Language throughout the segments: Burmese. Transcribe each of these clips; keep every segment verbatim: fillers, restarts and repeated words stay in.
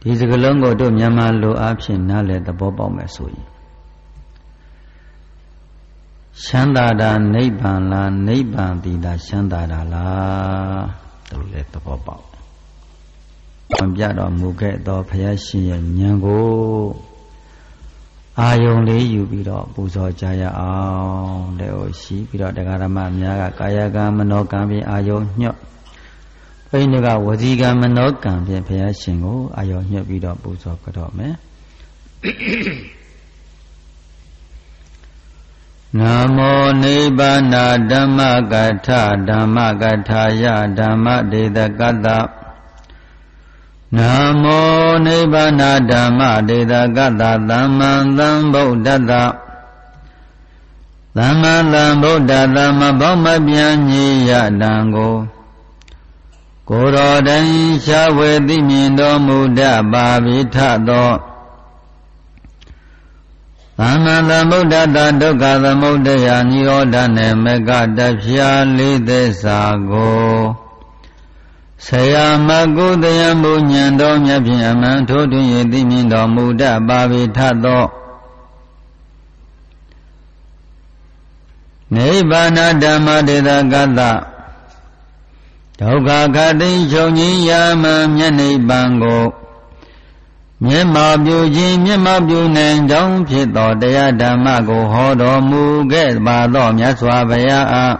ဒီစကလုံးကိုတို့မြန်မာလိုအားဖြင့်နားလည်သဘောပေါက်မယ်ဆိုရင်ချမ်းသာတာနိဗ္ဗာန်လားနိဗ္ဗာန်တည်တာချမ်းသာတာလားတို့လည်းသဘောပေါက်။ံပြတော်မူခဲ့သောဘုရားရှင်ရဲ့ဉာဏ်ကိုအာယုံလေးယူပြီးတော့ပူဇော်ကြရအောင်တဲ့ဟိုရှိပြီးတော့တရားဓမ္မများကကာယကံမနောကံဖြင့်အာယုံညွတ်ဘိန်းကဝစီကံမနောကံဖြင့်ဘုရားရှင်ကိုအာယုံညွတ်ပြီးတော့ပူဇော်ကြတော့မယ်နမောနိဗ္ဗာနဓမ္မကထဓမ္မကထာယဓမ္မဒေတကတ္တနမောနိဗ္ဗာနဓမ္မဒေတကတ္တသမ္မံသမ္ဗုဒ္ဓတ္တသမ္မံသမ္ဗုဒ္ဓတ္တမဘောမပြန်ကြီးယတံကိုကိုယ်တော်တိုင်ရှားဝေသိမြင်တော်မူတတ်ပါပြီထသောသမ္မာသမ္ဗုဒ္ဓတ္တဒုက္ခသမုဒယနိရောဓနှင့်မကတဖြာလေးသစ္စာကိုဆရာမကုသယံဘုညံတော်မြတ်ဖြင့်အမှန်ထိုးထွင်း၍သိမြင်တော်မူတတ်ပါပြီထသောနိဗ္ဗာန်ဓမ္မဒေသကတ္တဒုက္ခခတိချုပ်ငြိမ်းရာမမျက်နိဗ္ဗာန်ကိုမျက်မှောက်ပြုခြင်းမျက်မှောက်ပြုနိုင်ကြောင်းဖြစ်သောတရားဓမ္မကိုဟောတော်မူခဲ့ပါသောမြတ်စွာဘုရားအား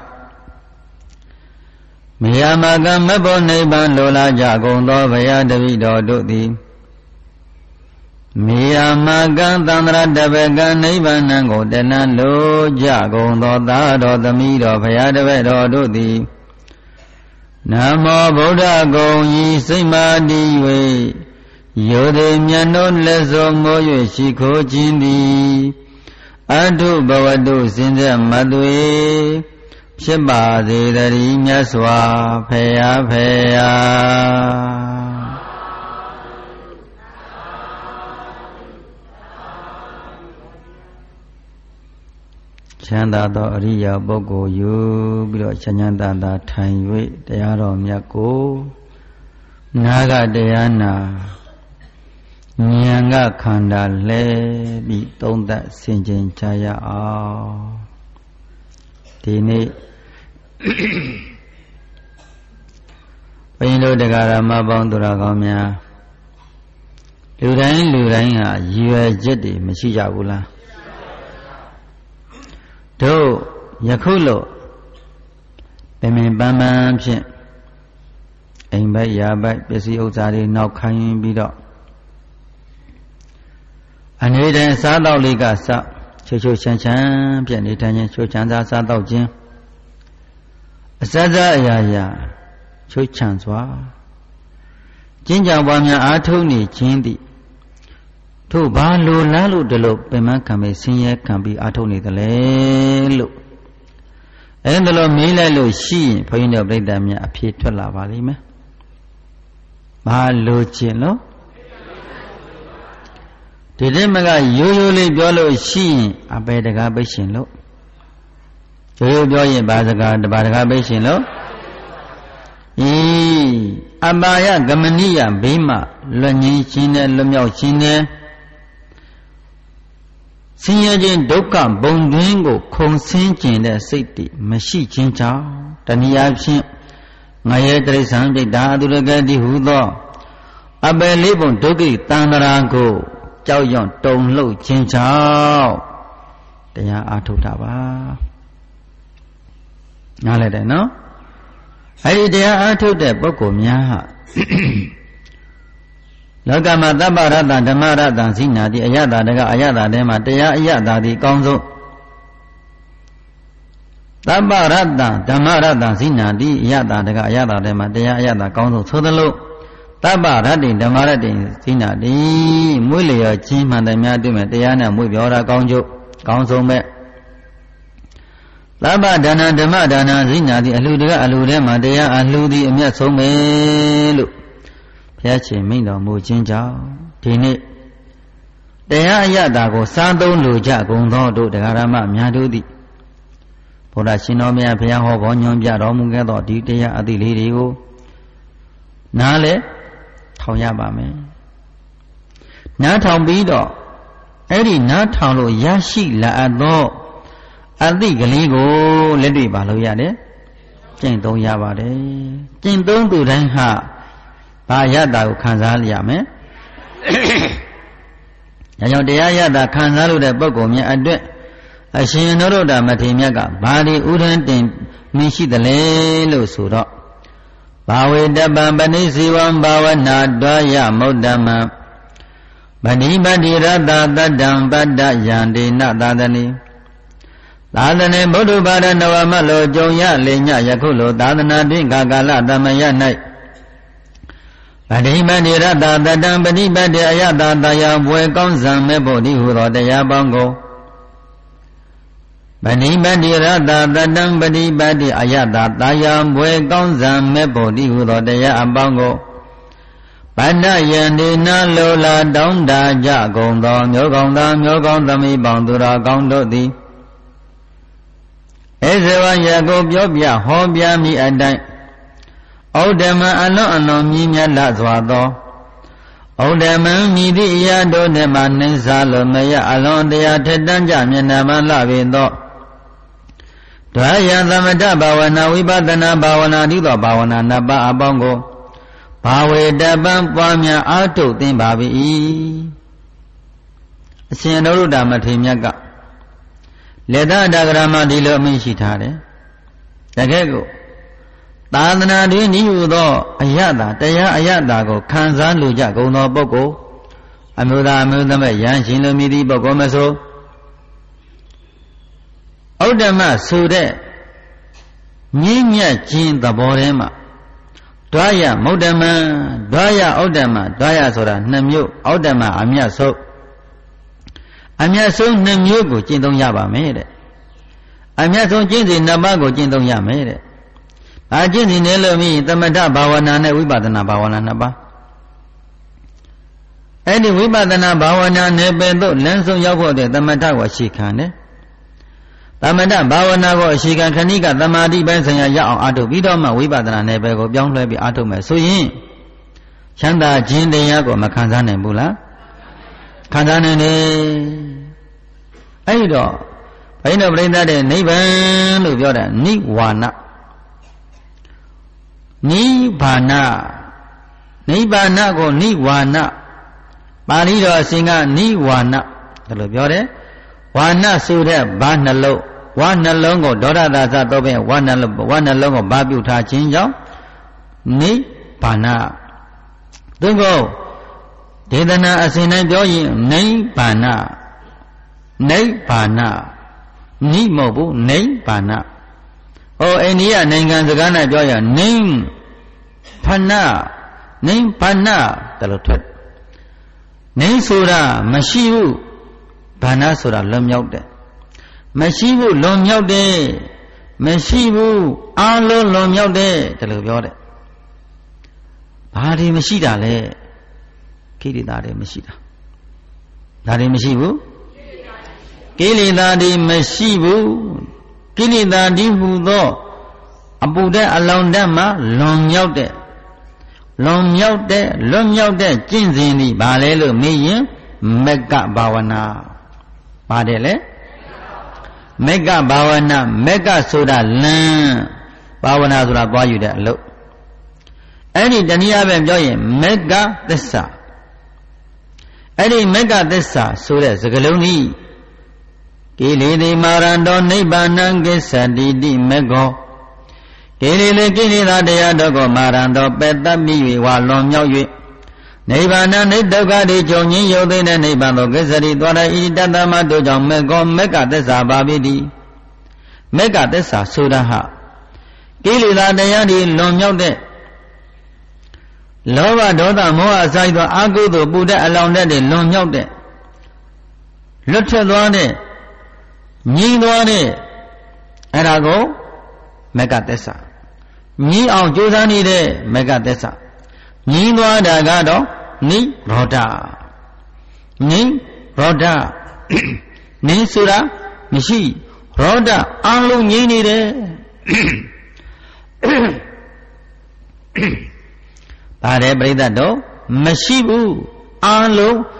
မယာမကမဘောနိဗ္ဗာန်လိုလားကြကုန်သောဘုရားတပည့်တော်တို့သည်မယာမကံသန္တရတပကံနိဗ္ဗာန်ကိုတဏှလိုကြကုန်သောသာတော်သမီးတော်ဘုရားတပည့်တော်တို့သည်နမောဗုဒ္ဓဂုံဤစိတ်မာတည်၍ယောတိမြတ်တို့လက်စုံမိုး၍ရှိခိုးခြင်းသည်အထုဘဝတုစင်ဆက်မသွေဖြစ်ပါစေတည်းမြတ်စွာဘုရားဖေယာချမ်းသာသောအရိယာပုဂ္ဂိုလ်ယူပြီးတော့ချမ်းချမ်းသာသာထိုင်၍တရားတော်မြတ်ကိုနာဂတရားနာဉာဏ်ကခန္ဓာလဲပြီးသုံးသပ်ဆင်ခြင်ကြရအောင်ဒီနေ့ဘုန်းကြီးတို့တရားဓမ္မပေါင်းသူတော်ကောင်းများလူတိုင်းလူတိုင်းဟာရည်ရွယ်ချက်တွေမရှိကြဘူးလားတို့ယခုလို့ပင်ပင်ပန်းပန်းဖြင့်အိမ်ဘက်ရာဘက်ပစ္စည်းဥစ္စာတွေနောက်ခိုင်းပြီးတော့အနေနဲ့စားတော့လေးကစချိုချိုချမ်းချမ်းပြည့်နေတိုင်းချင်းချိုချမ်းသာစားတော့ခြင်းအစစအရာရာချိုချမ်းစွာကျင့်ကြံပွားများအားထုတ်နေခြင်းသည်ထို့ဘာလိုလားလို့ဒီလိုပင်မခံပြီးဆင်းရဲခံပြီးအားထုတ်နေတယ်လေလို့အဲဒါလိုမေးလိုက်လို့ရှိရင်ဘုန်းကြီးတို့ပြိတ္တများအဖြေထွက်လာပါလိမ့်မယ်ဘာလိုချင်လို့ဒီတည်းမကရိုးရိုးလေးပြောလို့ရှိရင်အပေတကားပိတ်ရှင်လို့ရိုးရိုးပြောရင်ဘာစကားတပါးတကားပိတ်ရှင်လို့ဤအပါယဂမနိယဘိမလွတ်ငင်းခြင်းနဲ့လွတ်မြောက်ခြင်းနဲ့ဆင်းရဲခြင်းဒုက္ခဘုံတွင်းကိုခုံဆင်းကျင်တဲ့စိတ်တည်မရှိခြင်းကြောင့်တဏှာဖြင့်ငရဲတိရစ္ဆာန်တိဒါအတုရကတိဟုသောအပယ်လေးပုံဒုက္ခိတန္တရာကိုကြောက်ရွံ့တုန်လှုပ်ခြင်းကြောင့်တရားအားထုတ်တာပါနားလည်တယ်နော်အဲဒီတရားအားထုတ်တဲ့ပုဂ္ဂိုလ်များဟာလောကမှာသဗ္ဗရတ္တဓမ္မရတ္တဇိနာတိအယတတကအယတတဲမှာတရားအယတတိအကောင်းဆုံးသဗ္ဗရတ္တဓမ္မရတ္တဇိနာတိအယတတကအယတတဲမှာတရားအယတကောင်းဆုံးဆိုသလိုသဗ္ဗရတ္တိဓမ္မရတ္တိဇိနာတိမွေးလျော်ခြင်းမှန်တယ်များတွေ့မယ်တရားနဲ့မွေးပြောတာကောင်းကျိုးကောင်းဆုံးပဲသဗ္ဗဒါနဓမ္မဒါနဇိနာတိအလှူတကအလှူထဲမှာတရားအလှူသည်အမြတ်ဆုံးပဲလို့ဘုရားရှင်မိန့်တော်မူခြင်းကြောင့်ဒီနေ့တရားအယတာကိုစားသုံးလိုကြကုန်သောတို့တရားဓမ္မများတို့သည်ဘုရားရှင်တော်မြတ်ဘုရားဟောပေါ်ညွှန်ပြတော်မူခဲ့သောဒီတရားအသည့်လေးတွေကိုနားလဲထောင်ရပါမယ်နားထောင်ပြီးတော့အဲ့ဒီနားထောင်လို့ရရှိလာသောအသိကလေးကိုလက်တွေ့ပါလို့ရတယ်ကျင့်သုံးရပါတယ်ကျင့်သုံးသူတိုင်းဟာဘာရတာကိုခံစားရမယ်ဒါကြောင့်တရားရတာခံစားလို့တဲ့ပုဂ္ဂိုလ်များအတွက်အရှင်နုရုဒ္ဓမထေရမြတ်ကဘာဒီဥဒ္ဒံတင်မရှိသလဲလို့ဆိုတော့ဘာဝေတပံပဏိစီဝံဘာဝနာတွာယမုဒ္ဓမံဗဏိပတိရတတတ္တံပတ္တယံဒေနသာသနိသာသနေဗုဒ္ဓဘာရနဝမလောကြုံရလေညယခုလိုသာသနာတွင်ကာကာလသမယ၌ဗဏိပတိရတတတ္တံပဏိပတိအယတတယဘွယ်ကောင်းစံမဲ့ဖို့ဒီဟုသောတရားပေါင်းကိုဗဏိပတိရတတတ္တံပဏိပတိအယတတယဘွယ်ကောင်းစံမဲ့ဖို့ဒီဟုသောတရားအပေါင်းကိုပဏ္ဏယန္တိနလောလာတောင်းတာကြကုန်သောမျိုးကောင်းသားမျိုးကောင်းသမီးပေါင်းသူတော်ကောင်းတို့သည်ဧဇဝယကိုပြောပြဟောပြမိအတိုင်းဩဒ္ဓမအလွန်အလွန်မြည်မြတ်လစွာသောဩဒ္ဓမမြည်သည့်အရာတို့နှင့်မှနှင်းစားလို့မရအလွန်တရားထက်တန်းကြမျက်နှာမှလှပေသောဒွါယသမထဘာဝနာဝိပဿနာဘာဝနာဤသောဘာဝနာနှစ်ပါးအပေါင်းကိုဘာဝေတပံပွားများအားထုတ်သင်ပါ၏အရှင်နုရုဒ္ဓမထေရမြတ်ကလေသတဂရမဒီလိုအမိန့်ရှိထားတယ်တကယ်ကိုသာသနာတွင်ဤဟုသောအယတာတရားအယတာကိုခံစားလိုကြကုန်သောပုဂ္ဂိုလ်အမျိုးသားအမျိုးသမီးရဟန်းရှင်လူမြည်သည့်ပုဂ္ဂိုလ်မဆိုဩဒ္ဓမဆိုတဲ့မြင့်မြတ်ခြင်းသဘောထဲမှာဒွါယမုဒ္ဓမံဒွါယဩဒ္ဓမဒွါယဆိုတာနှစ်မျိုးဩဒ္ဓမအမြတ်ဆုံးအမြတ်ဆုံးနှစ်မျိုးကိုကျင့်သုံးရပါမယ်တဲ့အမြတ်ဆုံးကျင့်စဉ်နှစ်ပါးကိုကျင့်သုံးရမယ်တဲ့။အကျင့်စဉ်နဲ့လို့မြည်သမထဘာဝနာနဲ့ဝိပဿနာဘာဝနာနှစ်ပါးအဲ့ဒီဝိပဿနာဘာဝနာနဲ့ပင်တို့လမ်းဆုံးရောက်ဖို့တဲ့သမထကိုအရှိခံတယ်သမထဘာဝနာကိုအရှိခံခဏိကသမာဓိပိုင်းဆိုင်ရာရအောင်အားထုတ်ပြီးတော့မှဝိပဿနာနယ်ပယ်ကိုပြောင်းလဲပြီးအားထုတ်မယ်ဆိုရင်ချမ်းသာခြင်းတရားကိုမခံစားနိုင်ဘူးလားခံစားနိုင်တယ်အဲ့ဒီတော့ဘိန်းတော်ပြိဿတဲ့နိဗ္ဗာန်လို့ပြောတာနိဝါနနိဗ္ဗာနနိဗ္ဗာနကိုနိဝါနပါဠိတော်အစဉ်ကနိဝါနဒါလို့ပြောတယ်ဝါနဆိုတဲ့ဘာနှလုံးဝါနှလုံးကိုဒေါရသာသတော့ပဲဝါနှလုံးဝါနှလုံးကိုဘာပြုထားခြင်းကြောင့်နိဗ္ဗာနသူကိုဒေသနာအစဉ်တိုင်းပြောရင်နိဗ္ဗာနနိဗ္ဗာနနိမဟုတ်ဘူးနိဗ္ဗာနဟောအိန္ဒိယနိုင်ငံစကားနဲ့ပြောရနိဗ္ဗာနနိဗ္ဗာနတယ်လို့ထွက်နိဆိုတာမရှိဘူးဘာနာဆိုတာလွန်မြောက်တယ်မရှိဘူးလွန်မြောက်တယ်မရှိဘူးအလုံးလွန်မြောက်တယ်တယ်လို့ပြောတယ်ဘာတွေမရှိတာလဲကိလေသာတွေမရှိတာဒါတွေမရှိဘူးကိလေသာတွေမရှိဘူးကိလေသာဒီဟူသောအပူတဲ့အလောင်တက်မှာလွန်မြောက်တဲ့လွန်မြောက်တဲ့လွန်မြောက်တဲ့ကျင့်စဉ်ဒီဘာလဲလို့မေးရင်မက္ကဘာဝနာပါတယ်လေမက္ကဘာဝနာမက္ကဆိုတာလမ်းဘာဝနာဆိုတာသွားယူတဲ့အလုပ်အဲ့ဒီတနည်းအားဖြင့်ပြောရင်မက္ကသစ္စာအဲ့ဒီမက္ကသစ္စာဆိုတဲ့စကားလုံးကြီးကိလေသာမာရန္တောနိဗ္ဗာနံကိစ္စတိတိမက္ခောကိလေသာကိလေသာတရားတို့ကိုမာရန္တောပယ်တတ်မိ၍ဝါလွန်မြောက်၍နိဗ္ဗာန်နိဒုက္ခတိကြုံငင်းရုပ်သိတဲ့နိဗ္ဗာန်သို့ကိစ္စတိသွားတဲ့ဤတတ္တမတို့ကြောင့်မေကောမက္ကသစ္စာပါပိတိမက္ကသစ္စာဆိုတာဟာကိလေသာတရားတွေလွန်မြောက်တဲ့လောဘဒေါသမောဟအစရှိသောအာဟုသောပူတဲ့အလောင်တဲ့တွေလွန်မြောက်တဲ့လွတ်ထွက်သွားတဲ့ငြိမ်းသွားတဲ့အဲ့ဒါကိုမက္ကသစ္စာငြိမ်းအောင်ကြိုးစားနေတဲ့မက္ကသစ္စာငြိမ်းသွားတာကတော့နိရောဓနိရောဓနိဆိုတာမရှိရောဓအလုံးငြိမ်းနေတယ်ပါတယ်ပြိဿတို့မရှိဘူးအလုံး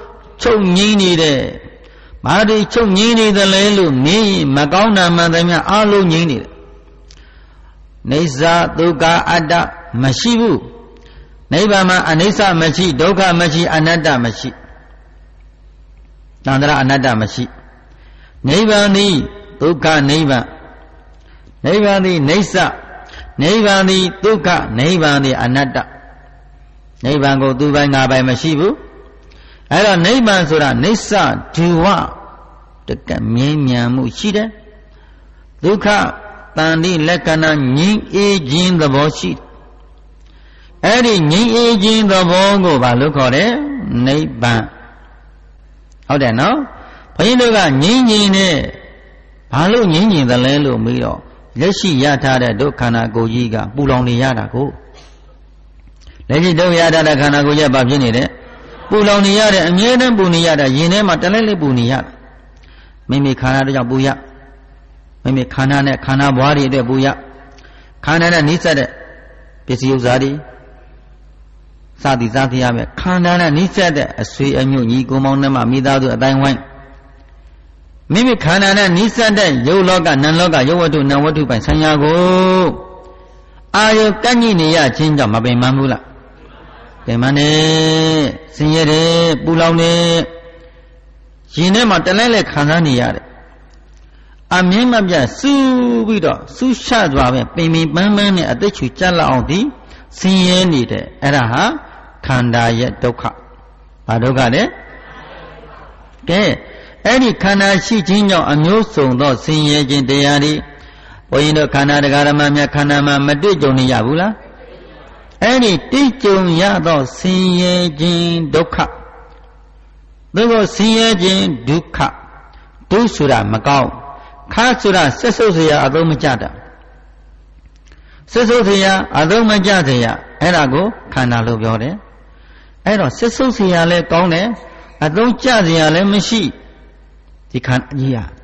ချုပ်ငြိမ်းနေတဲ့ဘာတွေချုပ်ငြိမ်းနေသလဲလို့မေးရင်မကောင်းတာမှန်သမျှအလုံးငြိမ်းနေတယ်နေစာဒုက္ခအတ္တမရှိဘူးနိဗ္ဗာန်မှာအနိစ္စမရှိဒုက္ခမရှိအနတ္တမရှိတန္တရာအနတ္တမရှိနိဗ္ဗာန်သည်ဒုက္ခနိဗ္ဗာန်နိဗ္ဗာန်သည်နေဆနိဗ္ဗာန်သည်ဒုက္ခနိဗ္ဗာန်သည်အနတ္တနိဗ္ဗာန်ကိုသူပိုင်းငါပိုင်းမရှိဘူးအဲ့တော့နိဗ္ဗာန်ဆိုတာနေဆဒုဝတကမြဲမြံမှုရှိတယ်ဒုက္ခတန်တိလက္ခဏာငြိမ်းအေးခြင်းသဘောရှိအဲ့ဒီငြိမ်းအေးခြင်းသဘောကိုဘာလို့ခေါ်လဲနိဗ္ဗာန်ဟုတ်တယ်နော်ဘုန်းကြီးတို့ကငြိမ်းငြိမ်းနဲ့ဘာလို့ငြိမ်းငြိမ်းသလဲလို့မေးတော့လက်ရှိရထားတဲ့ဒုက္ခန္ဓာကိုယ်ကြီးကပူလောင်နေရတာကိုလက်ရှိဒုက္ခရထားတဲ့ခန္ဓာကိုယ်ကြီးကဘာဖြစ်နေလဲပူလောင်နေရတဲ့အမြဲတမ်းပူနေရတာရင်ထဲမှာတလဲလဲပူနေရတာမိမိခန္ဓာတို့ကြောင့်ပူရမိမိခန္ဓာနဲ့ခန္ဓာဘွားတွေအတွက်ပူရခန္ဓာနဲ့နှိစက်တဲ့ပစ္စည်းဥစ္စာတွေစသည်စားသိရမယ်ခန္ဓာနဲ့နှိစက်တဲ့အဆွေအညွတ်ညီကိုမောင်နှမမိသားစုအတိုင်းဝိုင်းမိမိခန္ဓာနဲ့နှိစက်တဲ့ယုတ်လောကနံလောကယုတ်ဝတ္ထုနံဝတ္ထုပိုင်ဆံရကိုအာယုကန့်ညိနေရခြင်းကြောင့်မပင်မဘူးလားပင်မနေဆင်းရဲတယ်ပူလောင်နေရင်ထဲမှာတလဲလဲခံစားနေရတယ်အမြင်မပြတ်စူးပြီးတော့စူးရှသွားပဲပင်ပင်ပန်းပန်းနဲ့အသက်ချူကြက်လောက်အောင်ဒီဆင်းရဲနေတယ်အဲ့ဒါဟာခန္ဓာရဲ့ဒုက္ခဘာဒုက္ခလဲကဲအဲ့ဒီခန္ဓာရှိခြင်းကြောင့်အမျိုးစုံသောဆင်းရဲခြင်းတရားတွေဘုန်းကြီးတို့ခန္ဓာတရားဓမ္မများခန္ဓာမှာမတွေ့ကြုံနေရဘူးလားအဲ့ဒီတွေ့ကြုံရသောဆင်းရဲခြင်းဒုက္ခသို့သောဆင်းရဲခြင်းဒုက္ခဒုဆိုတာမကောင်းခါဆိုတာဆက်ဆုပ်เสียအသုံးမကျတာဆက်ဆုပ်เสียအသုံးမကျเสียအဲ့ဒါကိုခန္ဓာလို့ပြောတယ်အဲ့တော့ဆက်ဆုပ်เสียလည်းကောင်းတယ်အသုံးကျเสียလည်းမရှိဒီခန္ဓာကြီးဟာ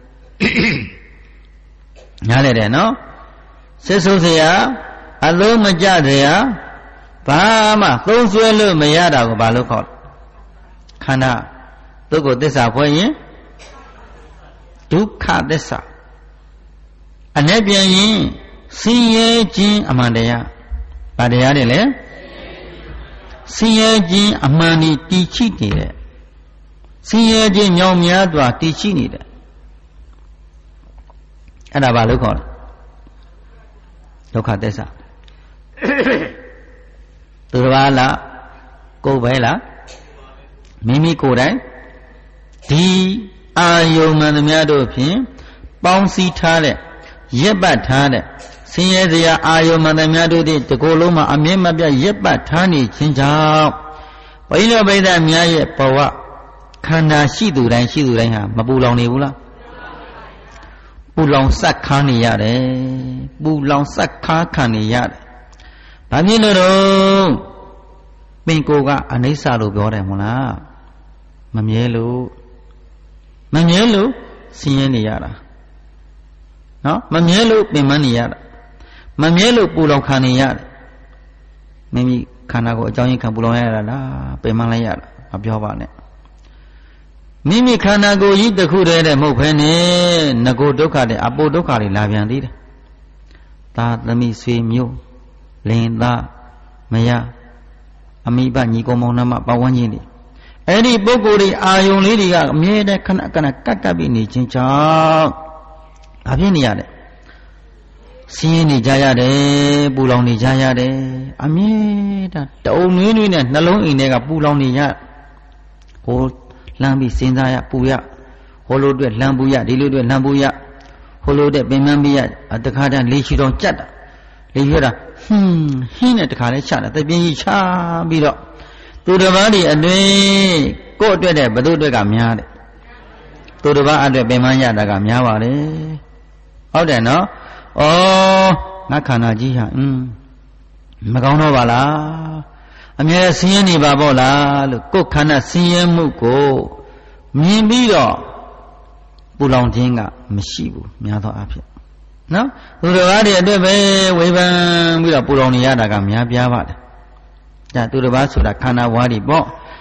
ညားလေတယ်နော်ဆက်ဆုပ်เสียအလုံးမကျเสียဘာမှသုံးဆွဲလို့မရတာကိုဘာလို့ခေါ်ခန္ဓာဒုက္ခသစ္စာဖွဲ့ရင်ဒုက္ခသစ္စာအ내ပြန်ရင်ဆင်းရဲခြင်းအမှန်တရားဗာတရားတွေလဲဆင်းရဲခြင်းအမှန်ဒီတည်ရှိနေတယ်ဆင်းရဲခြင်းညောင်များစွာတည်ရှိနေတယ်အဲ့ဒါဘာလို့ခေါ်လဲဒုက္ခသစ္စာသူတစ်ပါးလားကိုယ်ပဲလားမိမိကိုယ်တိုင်ဒီအာယုံမှန်သမျှတို့ဖြင့်ပေါင်းစည်းထားတဲ့ရက်ပတ်ထားတဲ့ဆင်းရဲစရာအာယုံမှန်သမျှတို့ဒီတကိုယ်လုံးမှာအမြင့်မပြတ်ရက်ပတ်ထားနေခြင်းကြောင့်ဘိန်းတော်ဗိဒ္ဓများရဲ့ဘဝခန္ဓာရှိသူတိုင်းရှိသူတိုင်းဟာမပူလောင်နေဘူးလားပူလောင်စက်ခါနေရတယ်ပူလောင်စက်ခါခံနေရတယ်ဘာဖြစ်လို့တော့ပင်ကိုကအနိစ္စလို့ပြောတယ်မဟုတ်လားမမြဲလို့မမြဲလို့ဆင်းရဲနေရတာနော်မမြဲလို့ပင်မနေရတာမမြဲလို့ပူလောင်ခံနေရတယ်မိမိခန္ဓာကိုအကြောင်းရင်းခံပူလောင်ရတာလားပင်မလိုက်ရတာမပြောပါနဲ့မိမိခန္ဓာကိုယ်ကြီးတစ်ခုတည်းတည်းမဟုတ်ဘဲနဲ့ငကိုဒုက္ခတဲ့အပိုဒုက္ခတွေလာပြန်သေးတယ်သာသမီဆွေမျိုးလင်သားမယားအမိဘညီကောင်မောင်နှမပဝန်းကျင်တွေအဲ့ဒီပုဂ္ဂိုလ်တွေအာယုံလေးတွေကအမြဲတမ်းခဏခဏကတ်ကပ်ပြီးနေခြင်းကြောင့်ဘာဖြစ်နေရလဲဆင်းရဲနေကြရတယ်ပူလောင်နေကြရတယ်အမြဲတမ်းတအုံနွေးနွေးနဲ့နှလုံးအိမ်ထဲကပူလောင်နေရဟိုလမ်းပြီးစဉ်းစားရပူရဟိုလိုအတွက်လမ်းပူရဒီလိုအတွက်လမ်းပူရဟိုလိုတဲ့ပင်မပြီးရတခါတည်းလေးချီတော်ကြက်တာလေးရတာဟင်းဟင်းနဲ့တခါလဲချတာတပြင်းကြီးချပြီးတော့သူတစ်ပါးဒီအတွင်းကိုယ့်အတွက်တဲ့ဘသူအတွက်ကများတယ်သူတစ်ပါးအတွက်ပင်မရတာကများပါတယ်ဟုတ်တယ်နော်ဩငါခန္ဓာကြီးဟာอืมမကောင်းတော့ပါလားအမြဲဆင်းရဲနေပါပေါ့လားလို့ကိုယ်ခန္ဓာဆင်းရဲမှုကိုမြင်ပြီးတော့ပူလောင်ခြင်းကမရှိဘူးများသောအားဖြင့်နော်သူတစ်ပါးတွေအတွက်ပဲဝေဖန်ပြီးတော့ပူလောင်နေရတာကများပြားပါတယ်ဒါသူတစ်ပါးဆိုတာခန္ဓာဝါးတွေပေါ့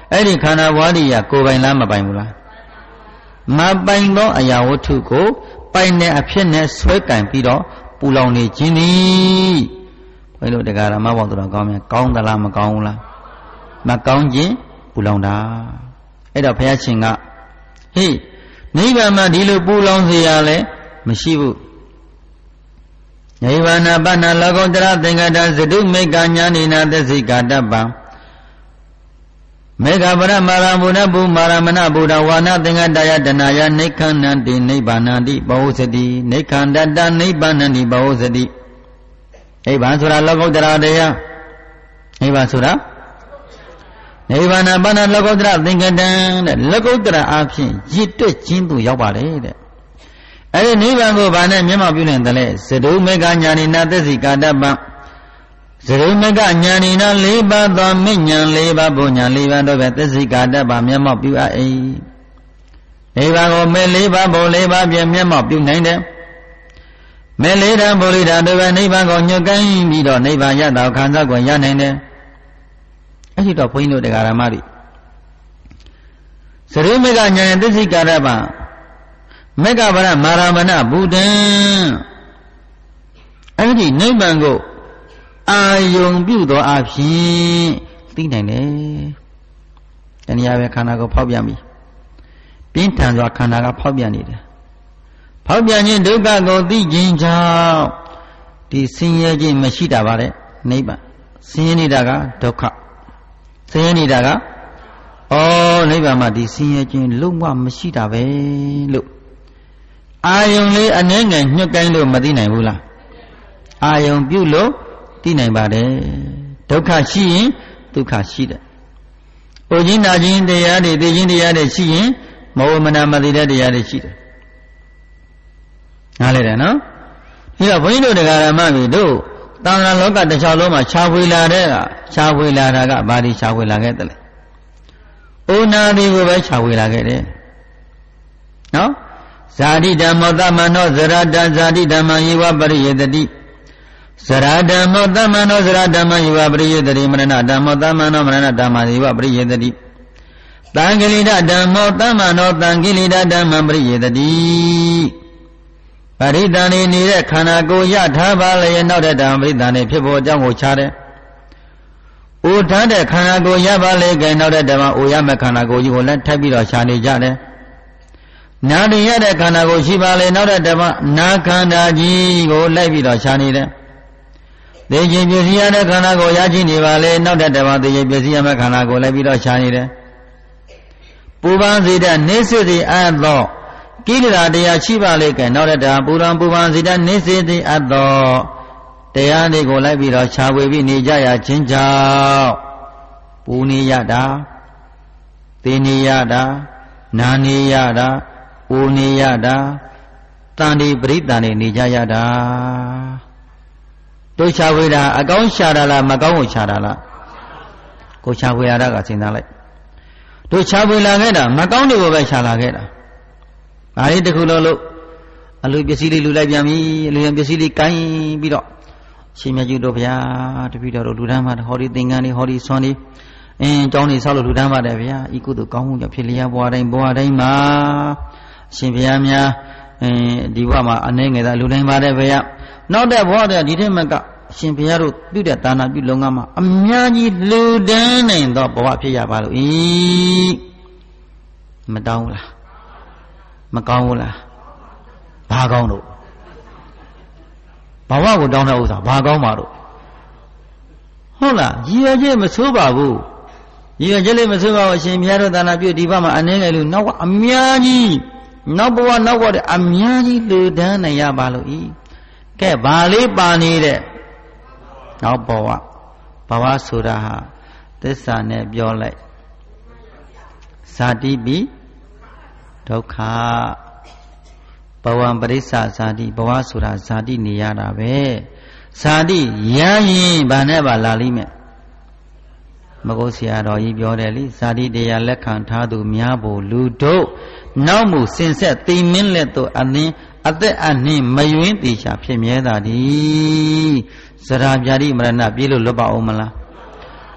အဲ့ဒီခန္ဓာဘဝတည်းကကိုယ်ပိုင်လားမပိုင်ဘူးလားမပိုင်သောအရာဝတ္ထုကိုပိုင်တဲ့အဖြစ်နဲ့ဆွဲကင်ပြီးတော့ပူလောင်နေခြင်းသည်ဘယ်လိုတရားဓမ္မဘောတော်ကောင်းများကောင်းသလားမကောင်းဘူးလားမကောင်းခြင်းပူလောင်တာအဲ့တော့ဘုရားရှင်ကဟေးနိဗ္ဗာန်မှာဒီလိုပူလောင်စေရလဲမရှိဘူးနိဗ္ဗာန်ပဏ္ဏလောကုတ္တရသင်္ကတသတုမေကညာနိနာသစိကာတပံမေဃပရမရာမုဏပုမာရမဏဗုဒ္ဓဝါနသင်္ကတယတနာယနိခန္နံတိနိဗ္ဗာနံတိဘောဇတိနိခန္တတနိဗ္ဗာနံတိဘောဇတိနိဗ္ဗာန်ဆိုတာလောကုတ္တရာတရားနိဗ္ဗာန်ဆိုတာနိဗ္ဗာန်ပဏ္ဏလောကုတ္တရသင်္ကတံတဲ့လောကုတ္တရာအဖြစ်ရည်တွက်ခြင်းသူရောက်ပါလေတဲ့အဲဒီနိဗ္ဗာန်ကိုဘာနဲ့မျက်မှောက်ပြုနိုင်တယ်လဲသဒုမေကညာနိနာသစ္စိကာတပံသဒုမေကညာနိနာလေးပါးသောမြညာလေးပါးဘုံညာလေးပါးတို့ပဲသစ္စိကာတပံမျက်မှောက်ပြုအပ်၏နိဗ္ဗာန်ကိုမဲလေးပါးဘုံလေးပါးပြင်မျက်မှောက်ပြုနိုင်တယ်မဲလေးတံဘုလိတံတို့ပဲနိဗ္ဗာန်ကိုညွတ်ကိုင်းပြီးတော့နိဗ္ဗာန်ရတော့ခံစားကိုရနိုင်တယ်အဲ့ဒီတော့ဘုန်းကြီးတို့တရားဓမ္မတွေသဒုမေကညာနိသစ္စိကာတပံမေဃဗရမာရမဏဗုဒ္ဓံအဲ့ဒီနိဗ္ဗာန်ကိုအာယုံပြုသောအဖြစ်သိနိုင်တယ်။တဏှာပဲခန္ဓာကိုဖောက်ပြန်ပြီ။ပြင်းထန်စွာခန္ဓာကဖောက်ပြန်နေတယ်။ဖောက်ပြန်ခြင်းဒုက္ခကိုသိခြင်းကြောင့်ဒီဆင်းရဲခြင်းမရှိတာပါလေနိဗ္ဗာန်ဆင်းရဲနေတာကဒုက္ခဆင်းရဲနေတာကဩနိဗ္ဗာန်မှာဒီဆင်းရဲခြင်းလုံးဝမရှိတာပဲလို့အာယုံလေးအနှဲငယ်ညှွတ်ကိုင်းလို့မသိနိုင်ဘူးလားအာယုံပြုလို့သိနိုင်ပါတယ်ဒုက္ခရှိရင်ဒုက္ခရှိတယ်။အိုခြင်းနာခြင်းတရားတွေသိခြင်းတရားတွေရှိရင်မဝမနာမသိတဲ့တရားတွေရှိတယ်။နားလည်တယ်နော်။ဒီတော့ဘုန်းကြီးတို့တရားဓမ္မတွေတို့သံဃာလောကတစ်လျှောက်လုံးမှာခြားဖွေလာတဲ့ကခြားဖွေလာတာကဘာဒီခြားဖွေလာခဲ့တယ်လဲ။အိုနာသည်ကိုပဲခြားဖွေလာခဲ့တယ်။နော်ဇာတိဓမ္မောတမနောဇရတံဇာတိဓမ္မယေဝပရိယေတတိဇရဓမ္မောတမနောဇရဓမ္မယေဝပရိယေတတိမရဏဓမ္မောတမနောမရဏဓမ္မယေဝပရိယေတတိတံကိလိဒဓမ္မောတမနောတံကိလိဒဓမ္မပရိယေတတိပရိသန္တိနေတဲ့ခန္ဓာကိုယ်ရထားပါလေနောက်တဲ့ဓမ္မပရိသန္တိဖြစ်ဖို့အကြောင်းကိုခြားတယ်။အိုထားတဲ့ခန္ဓာကိုယ်ရပါလေကဲနောက်တဲ့ဓမ္မအိုရမဲ့ခန္ဓာကိုယ်ကြီးကိုလည်းထပ်ပြီးတော့ခြားနေကြတယ်။နာနေရတဲ့ခန္ဓာကိုယ်ရှိပါလေနောက်တဲ့ဓမ္မနာခန္ဓာကြီးကိုလိုက်ပြီးတော့ခြားနေတယ်။သိခြင်းပစ္စည်းရတဲ့ခန္ဓာကိုယ်ရရှိနေပါလေနောက်တဲ့ဓမ္မသိခြင်းပစ္စည်းရမဲ့ခန္ဓာကိုယ်လိုက်ပြီးတော့ခြားနေတယ်။ပူပန်စေတဲ့နေစစ်သည်အပ်သောကိလေသာတရားရှိပါလေကဲနောက်တဲ့ဓမ္မပူရန်ပူပန်စေတဲ့နေစစ်သည်အပ်သောတရားတွေကိုလိုက်ပြီးတော့ခြားဝေပြီးနေကြရခြင်းကြောင့်ပူနေရတာသိနေရတာနာနေရတာပူနေရတာတန်ဒီပရိသန်နေနေကြရတာတို့ခြားဝေတာအကောင်းရှာတာလားမကောင်းကိုရှာတာလားကိုခြားဝေရတာကစဉ်းစားလိုက်တို့ခြားဝေလာခဲ့တာမကောင်းတွေကိုပဲရှာလာခဲ့တာဒါလေးတစ်ခုလုံးလို့အလူပစ္စည်းလေးလူလိုက်ပြန်ပြီအလူရန်ပစ္စည်းလေးကိုင်းပြီးတော့ရှင်မြတ်ကြီးတို့ဗျာတပည့်တော်တို့လူတန်းမှာဟောဒီသင်္ကန်းလေးဟောဒီဆွမ်းလေးအင်းကျောင်းလေးဆောက်လို့လူတန်းပါတယ်ဗျာဤကုသိုလ်ကောင်းမှုကြောင့်ဖြစ်လျက်ဘဝတိုင်းဘဝတိုင်းမှာအရှင်ဘုရားများအင်းဒီဘဝမှာအနေငယ်သာလူတိုင်းပါတယ်ဗျာနောက်တဲ့ဘဝတည်းဒီထက်မကအရှင်ဘုရားတို့ပြုတဲ့ဒါနာပြုလုံငန်းမှာအများကြီးလူတန်းနိုင်သောဘဝဖြစ်ရပါလို့ဤမတောင်းဘူးလားမကောင်းဘူးလားဘာကောင်းတို့ဘဝကိုတောင်းတဲ့ဥစ္စာဘာကောင်းပါတို့ဟုတ်လားရည်ရွယ်ချက်မဆိုးပါဘူးရည်ရွယ်ချက်လေးမဆိုးပါဘူးအရှင်ဘုရားတို့ဒါနာပြုဒီဘက်မှာအနေငယ်လူနောက်ကအများကြီးနောက်ဘဝနောက်ဘဝတဲ့အများကြီးလူတန်းနိုင်ရပါလို့ဤကဲဘာလေးပါနေတဲ့နောက်ဘဝဘဝဆိုတာဟာသစ္စာနဲ့ပြောလိုက်ဇာတိပိဒုက္ခဘဝံပရိစ္ဆာဇာတိဘဝဆိုတာဇာတိနေရတာပဲဇာတိရရင်ဗာနဲ့ပါလာလိမ့်မယ်မကုတ်ဆရာတော်ကြီးပြောတယ်လေဇာတိတရားလက်ခံထားသူများဖို့လူတို့နောက်မှုစင်ဆက်သိမင်းလက်တို့အနင်းအသက်အနှင်းမယွင်းတေချာဖြစ်မြဲတာဒီဇရာပြာတိမရဏပြေးလို့လွတ်ပါအောင်မလားဘ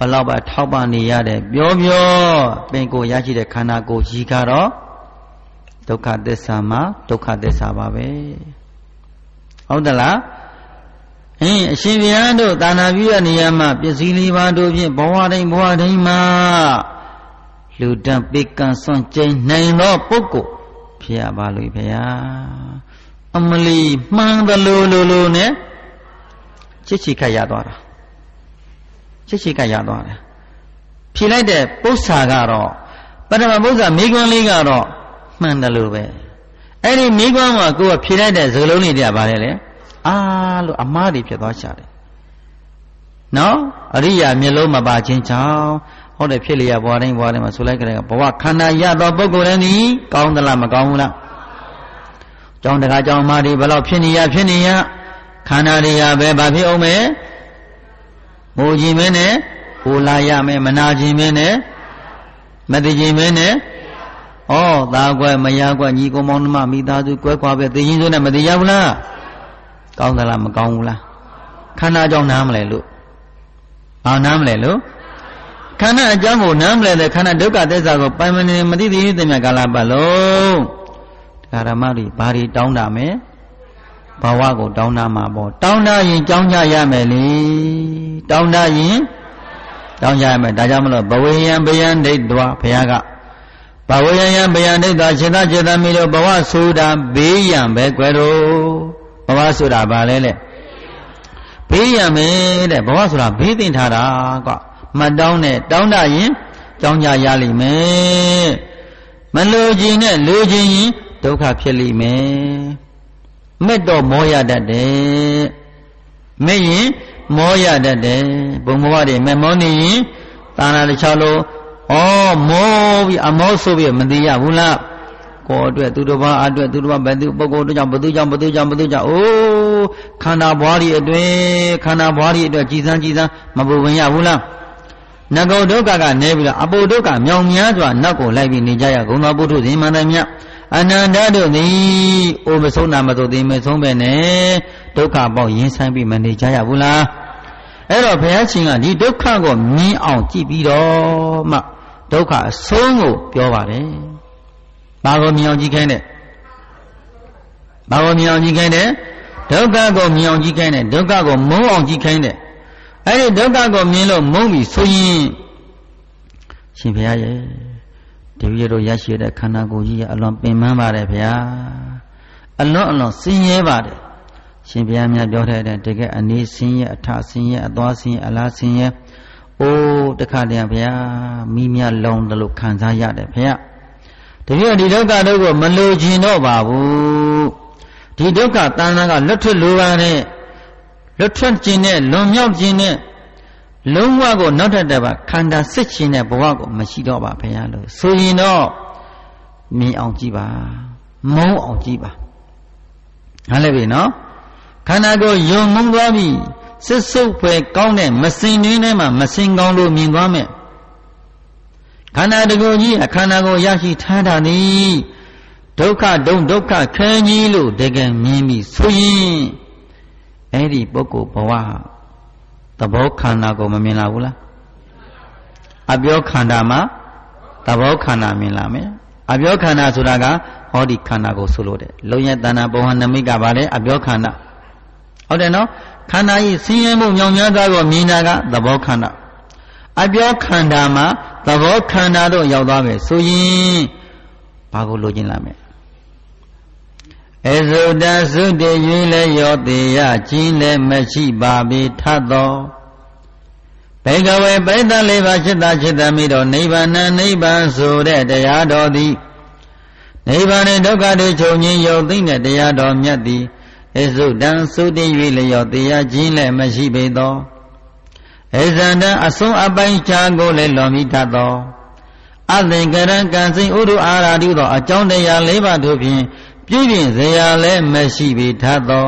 လောက်ပါထောက်ပံ့နေရတဲ့ပြောပြောပင်ကိုရရှိတဲ့ခန္ဓာကိုယ်ကြီးကတော့ဒုက္ခသစ္စာမှာဒုက္ခသစ္စာပါပဲဟုတ်သလားအင်းအရှင်ဘုရားတို့သာနာပြုရနေရမှာပစ္စည်းလေးပါးတို့ဖြင့်ဘဝတိုင်းဘဝတိုင်းမှာလူတံပေကံစွန့်ကျိန်နိုင်သောပုဂ္ဂိုလ်ဖြစ်ရပါလို့ဘုရားအမလီမှန်တယ်လို့လို့လို့နဲ့ချစ်ချစ်ခတ်ရသွားတာချစ်ချစ်ခတ်ရသွားတယ်ဖြေလိုက်တဲ့ပု္ပ္ပာကတော့ပထမပု္ပ္ပာမိကွန်းလေးကတော့မှန်တယ်လို့ပဲအဲ့ဒီမိကွန်းမှာကိုယ်ကဖြေလိုက်တဲ့စကားလုံးတွေတည်းပါလေလေအာလို့အမားတွေဖြစ်သွားချတယ်နော်အရိယာမျက်လုံးမပါခြင်းကြောင့်ဟုတ်တယ်ဖြစ်လျက်ဘဝတိုင်းဘဝတိုင်းမှာဆိုလိုက်ကြတဲ့ဘဝခန္ဓာရသောပုဂ္ဂိုလ်တိုင်းဒီကောင်းသလားမကောင်းဘူးလားကြောင်းတကားကြောင်းမာတွေဘယ်လောက်ဖြစ်နေရဖြစ်နေရခန္ဓာတွေရပဲဘာဖြစ်အောင်မဲမိုးခြင်းမင်းနဲ့ဟိုလာရမယ်မနာခြင်းမင်းနဲ့မသိခြင်းမင်းနဲ့ဩသားကွယ်မယားကွယ်ညီကောင်မောင်နှမမိသားစုကွဲကွာပဲသိချင်းဆိုနဲ့မသိရဘူးလားကောင်းသလားမကောင်းဘူးလားခန္ဓာကြောင့်နားမလဲလို့အာနားမလဲလို့ခန္ဓာအကြောင်းကိုနားမလဲတဲ့ခန္ဓာဒုက္ခသစ္စာကိုပိုင်မနေမသိသေးတဲ့မြတ်ကာလပတ်လုံးတရားဓမ္မတွေဘာတွေတောင်းတာမယ်ဘဝကိုတောင်းတာမှာပေါ့တောင်းတာရင်ကြောင်းကြရမယ်လေတောင်းတာရင်တောင်းကြရမယ်ဒါကြောင့်မလို့ဘဝေယံဘယံဒိဋ္ဌဝဘုရားကဘဝေယံဘယံဒိဋ္ဌဝခြေသားခြေသားမိတို့ဘဝဆိုတာဘေးရန်ပဲကွယ်တော့ဘဝဆိုတာဘာလဲလဲဘေးရန်ပဲတဲ့ဘဝဆိုတာဘေးတင်ထားတာကမတောင်းနဲ့တောင်းတာရင်ကြောင်းကြရလိမ့်မယ်မလိုချင်နဲ့လိုချင်ရင်ဒုက္ခဖြစ်လိမ့်မယ်မဲ့တော့မောရတတ်တယ်မဲ့ရင်မောရတတ်တယ်ဘုံဘဝတွေမဲ့မောနေရင်သာနာတစ်ချောင်းလုံးဩမောပြီးအမောဆိုပြီးမသိရဘူးလားကိုယ်အတွက်သူတစ်ပါးအတွက်သူတစ်ပါးဘယ်သူပုဂ္ဂိုလ်တို့ကြောင့်ဘသူကြောင့်ဘသူကြောင့်ဘသူကြောင့်အိုးခန္ဓာဘွားတွေအတွင်းခန္ဓာဘွားတွေအတွက်ကြည်စမ်းကြည်စမ်းမပူဝင်ရဘူးလားနဂုတ်ဒုက္ခကနေပြီးတော့အပုဒုက္ခမြောင်များစွာနောက်ကိုလိုက်ပြီးနေကြရဂုဏတော်ပုထုဇဉ်မှန်တယ်မြတ်အနန္တတို့သည်အိုမဆုံးနာမတို့သည်မဆုံးပဲနဲ့ဒုက္ခပေါက်ရင်ဆိုင်ပြီးမနေကြရဘူးလားအဲ့တော့ဘုရားရှင်ကဒီဒုက္ခကိုမြင်အောင်ကြည့်ပြီးတော့မှဒုက္ခအဆုံးကိုပြောပါတယ်ဘာကိုမြင်အောင်ကြည့်ခိုင်းတဲ့ဘာကိုမြင်အောင်ကြည့်ခိုင်းတဲ့ဒုက္ခကိုမြင်အောင်ကြည့်ခိုင်းတဲ့ဒုက္ခကိုမုန်းအောင်ကြည့်ခိုင်းတဲ့အဲ့ဒီဒုက္ခကိုမြင်လို့မုန်းပြီဆိုရင်ရှင်ဘုရားရဲ့တပည့်တို့ရရှိတဲ့ခန္ဓာကိုယ်ကြီးကအလွန်ပင်ပန်းပါတယ်ဗျာအလွန်အလွန်ဆင်းရဲပါတယ်ရှင်ဘုရားများပြောတဲ့တကယ်အနေဆင်းရဲအထဆင်းရဲအသွားဆင်းရဲအလားဆင်းရဲအိုးတခါတည်းဗျာမိမြလုံတယ်လို့ခံစားရတယ်ဗျာတပည့်ဒီဒုက္ခတို့ကိုမလိုချင်တော့ပါဘူးဒီဒုက္ခတဏ္ဍာကလွတ်ထွက်လိုပါနဲ့လွတ်ထွက်ခြင်းနဲ့လွန်မြောက်ခြင်းနဲ့လုံးဝကိုနောက်ထပ်တပါခန္ဓာစစ်ခြင်းနဲ့ဘဝကိုမရှိတော့ပါဘုရားလို့ဆိုရင်တော့မြင်အောင်ကြည့်ပါမုန်းအောင်ကြည့်ပါဟာလည်းပြီနော်ခန္ဓာကိုယုံမုန်းသွားပြီစစ်ဆုပ်ဖွယ်ကောင်းတဲ့မစင်တွင်းထဲမှာမစင်ကောင်းလို့မြင်သွားမယ်ခန္ဓာတကူကြီးအခန္ဓာကိုရရှိထားတာသည်ဒုက္ခဒုံဒုက္ခခံကြီးလို့တကယ်မြင်ပြီဆိုရင်အဲ့ဒီပုဂ္ဂိုလ်ဘဝသဘောခန္ဓာကိုမမြင်လာဘူးလားအပြောခန္ဓာမှာသဘောခန္ဓာမြင်လာမယ်အပြောခန္ဓာဆိုတာကဟောဒီခန္ဓာကိုဆိုလို့တဲ့လုံရဲ့တဏ္ဍဘဝနမိတ်ကပါလေအပြောခန္ဓာဟုတ်တယ်နော်ခန္ဓာကြီးဆင်းရဲမှုမြောင်များစွာကိုမြင်တာကသဘောခန္ဓာအပြောခန္ဓာမှာသဘောခန္ဓာတို့ရောက်သွားမယ်ဆိုရင်ဘာကိုလိုချင်လာမယ်အဇုတသုတေရွေလဲရောတေယကြီးလဲမရှိပါပေထသောဘေကဝေပိဋ္ဌလေးပါจิตတာจิตတမိတော်နိဗ္ဗာန်နိဗ္ဗာန်ဆိုတဲ့တရားတော်သည်နိဗ္ဗာန်နဲ့ဒုက္ခတွေချုပ်ငြိမ်းရုပ်သိတဲ့တရားတော်မြတ်သည်အဇုတံသုတေရွေလျောတေယကြီးလဲမရှိပေသောအဇန္တအဆုံးအပိုင်းချာကိုလည်းလွန်မိထသောအသင်္ကရံကံစိဥဒုအာရာတိသောအကြောင်းတရားလေးပါတို့ဖြင့်ပြည့်ပြင်စရာလည်းမရှိပေထသော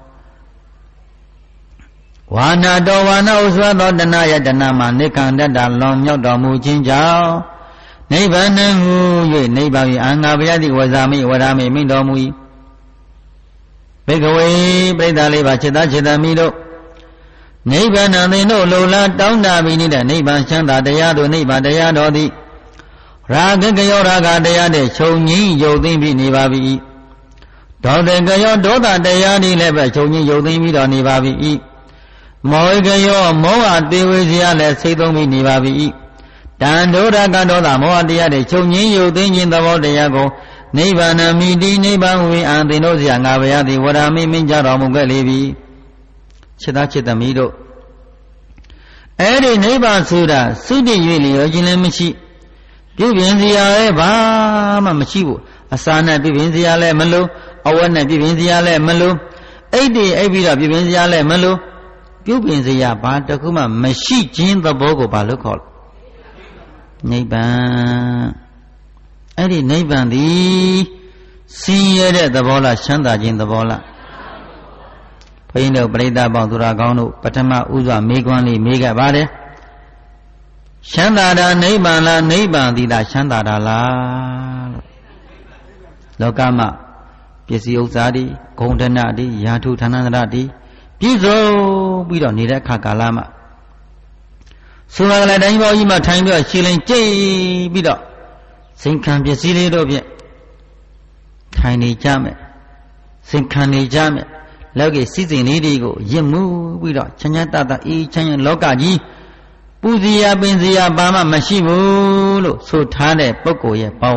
ဝါနာတော်ဝါနာဥစွာသောတဏယတဏမှာနိခန္တတလွန်မြောက်တော်မူခြင်းကြောင့်နိဗ္ဗာန်ဟူ၍နိဗ္ဗာန်၏အင်္ဂါဘယတိဝဇာမိဝရမိမိတော်မူ၏ဘေကဝေပိဋ္ဌလေးပါจิตသားจิตတမိတို့နိဗ္ဗာန်သင်တို့လိုလားတောင်းတပြီးနေတဲ့နိဗ္ဗာန်ချမ်းသာတရားတို့နိဗ္ဗာန်တရားတော်သည်ရာဂကယောရာဂတရားတဲ့ခြုံငင်းယုတ်သိမ့်ပြီးနေပါပြီဒေါသကယောဒေါသတရားတွေလည်းပဲခြုံငင်းယုတ်သိမ့်ပြီးတော့နေပါပြီမောဟကယောမောဟတေဝေစရာလည်းစိတ်သုံးပြီးနေပါပြီတန်ဒုရကဒေါသမောဟတရားတွေခြုံငင်းယုတ်သိမ့်ခြင်းသဘောတရားကိုနိဗ္ဗာန်မိတိနိဗ္ဗာန်ဝိအံသင်တို့စရာငါဘုရားသည်ဝရမိမင်းကြတော်မူခဲ့လေပြီခြေသားခြေသမီးတို့အဲ့ဒီနိဗ္ဗာန်ဆိုတာသုတိ၍လျောခြင်းလည်းမရှိပြုပြင်စရာလည်းဘာမှမရှိဘူးအစာနဲ့ပြုပြင်စရာလည်းမလိုအဝတ်နဲ့ပြုပြင်စရာလည်းမလိုအိတ်တွေအိပ်ပြီးတော့ပြုပြင်စရာလည်းမလိုပြုပြင်စရာဘာတစ်ခုမှမရှိခြင်းသဘောကိုဘာလို့ခေါ်လဲနိဗ္ဗာန်အဲ့ဒီနိဗ္ဗာန်သည်ဆင်းရဲတဲ့သဘောလားချမ်းသာခြင်းသဘောလားဘုန်းကြီးတို့ပရိသတ်ပေါင်းသူတော်ကောင်းတို့ပထမဥစွာမေးခွန်းလေးမေးခဲ့ပါတယ်ချမ်းသာတာနိဗ္ဗာန်လားနိဗ္ဗာန်သည်လားချမ်းသာတာလားလောကမှာပစ္စည်းဥစ္စာတွေဂုဏ်ဓနတွေယာထုဌာနန္တရတွေပြည့်စုံပြီးတော့နေတဲ့အခါကာလမှာဆိုရကလေးတိုင်းပေါ်ကြီးမှာထိုင်ပြီးတော့ရှင်းလင်းကြိတ်ပြီးတော့စိန်ခံပစ္စည်းလေးတို့ဖြင့်ထိုင်နေကြမယ်စိန်ခံနေကြမယ်လောကီစည်းစိမ်လေးတွေကိုရစ်မှုပြီးတော့ချမ်းချမ်းသာသာအေးချမ်းချမ်းလောကကြီးပူဇေယပင်ဇေယဘာမှမရှိဘူးလို့ဆိုထားတဲ့ပုဂ္ဂိုလ်ရဲ့ဘဝ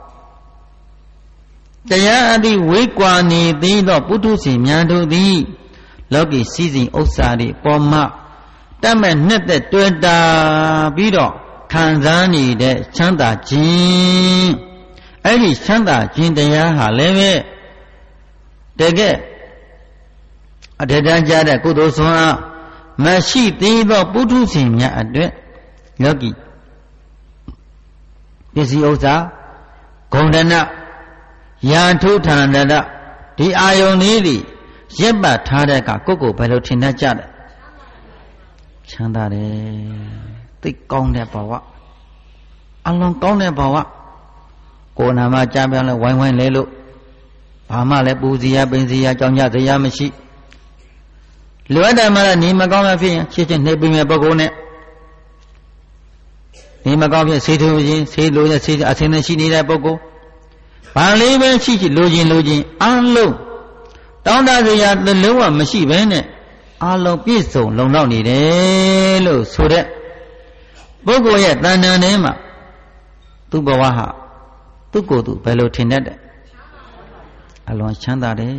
တရားအသည့်ဝေးကွာနေသေးသောပုထုဇဉ်များတို့သည်လောကီစည်းစိမ်ဥစ္စာတွေပေါ်မှတတ်မဲ့နှစ်သက်တွေ့တာပြီးတော့ခံစားနေတဲ့ချမ်းသာခြင်းအဲ့ဒီချမ်းသာခြင်းတရားဟာလည်းပဲတကယ်အထက်တန်းကြတဲ့ကုသိုလ်ဆွမ်းအားမရှိသေးသောပုထုဇဉ်များအတွက်လောကီပစ္စည်းဥစ္စာဂုဏ်ဓနယာထုဌာနတဒီအာယုန်လေးတွေရက်ပတ်ထားတဲ့အခါကိုယ့်ကိုယ်ဘယ်လိုထင်တတ်ကြလဲချမ်းသာတယ်သိကောင်းတဲ့ဘဝအလွန်ကောင်းတဲ့ဘဝကိုယ်နာမကြားပြောင်းလဲဝိုင်းဝိုင်းလဲလို့ဘာမှလည်းပူဇေယပင်ဇေယကြောင်းကြဇေယမရှိလွတ်တယ်မှလည်းနေမကောင်းမှဖြစ်ရင်ချစ်ချင်းနှိပ်ပြီးမဲ့ပုဂ္ဂိုလ်နဲ့နေမကောင်းဖြစ်ဆေးထိုးခြင်းဆေးလိုတဲ့ဆေးအဆင်းနဲ့ရှိနေတဲ့ပုဂ္ဂိုလ်ဘာလေးပဲရှိရှိလိုခြင်းလိုခြင်းအလုံးတောင်းတစရာလုံးဝမရှိဘဲနဲ့အလုံးပြည့်စုံလုံလောက်နေတယ်လို့ဆိုတဲ့ပုဂ္ဂိုလ်ရဲ့တဏ္ဍာထဲမှာသူ့ဘဝဟာသူ့ကိုယ်သူဘယ်လိုထင်တတ်တယ်အလွန်ချမ်းသာတယ်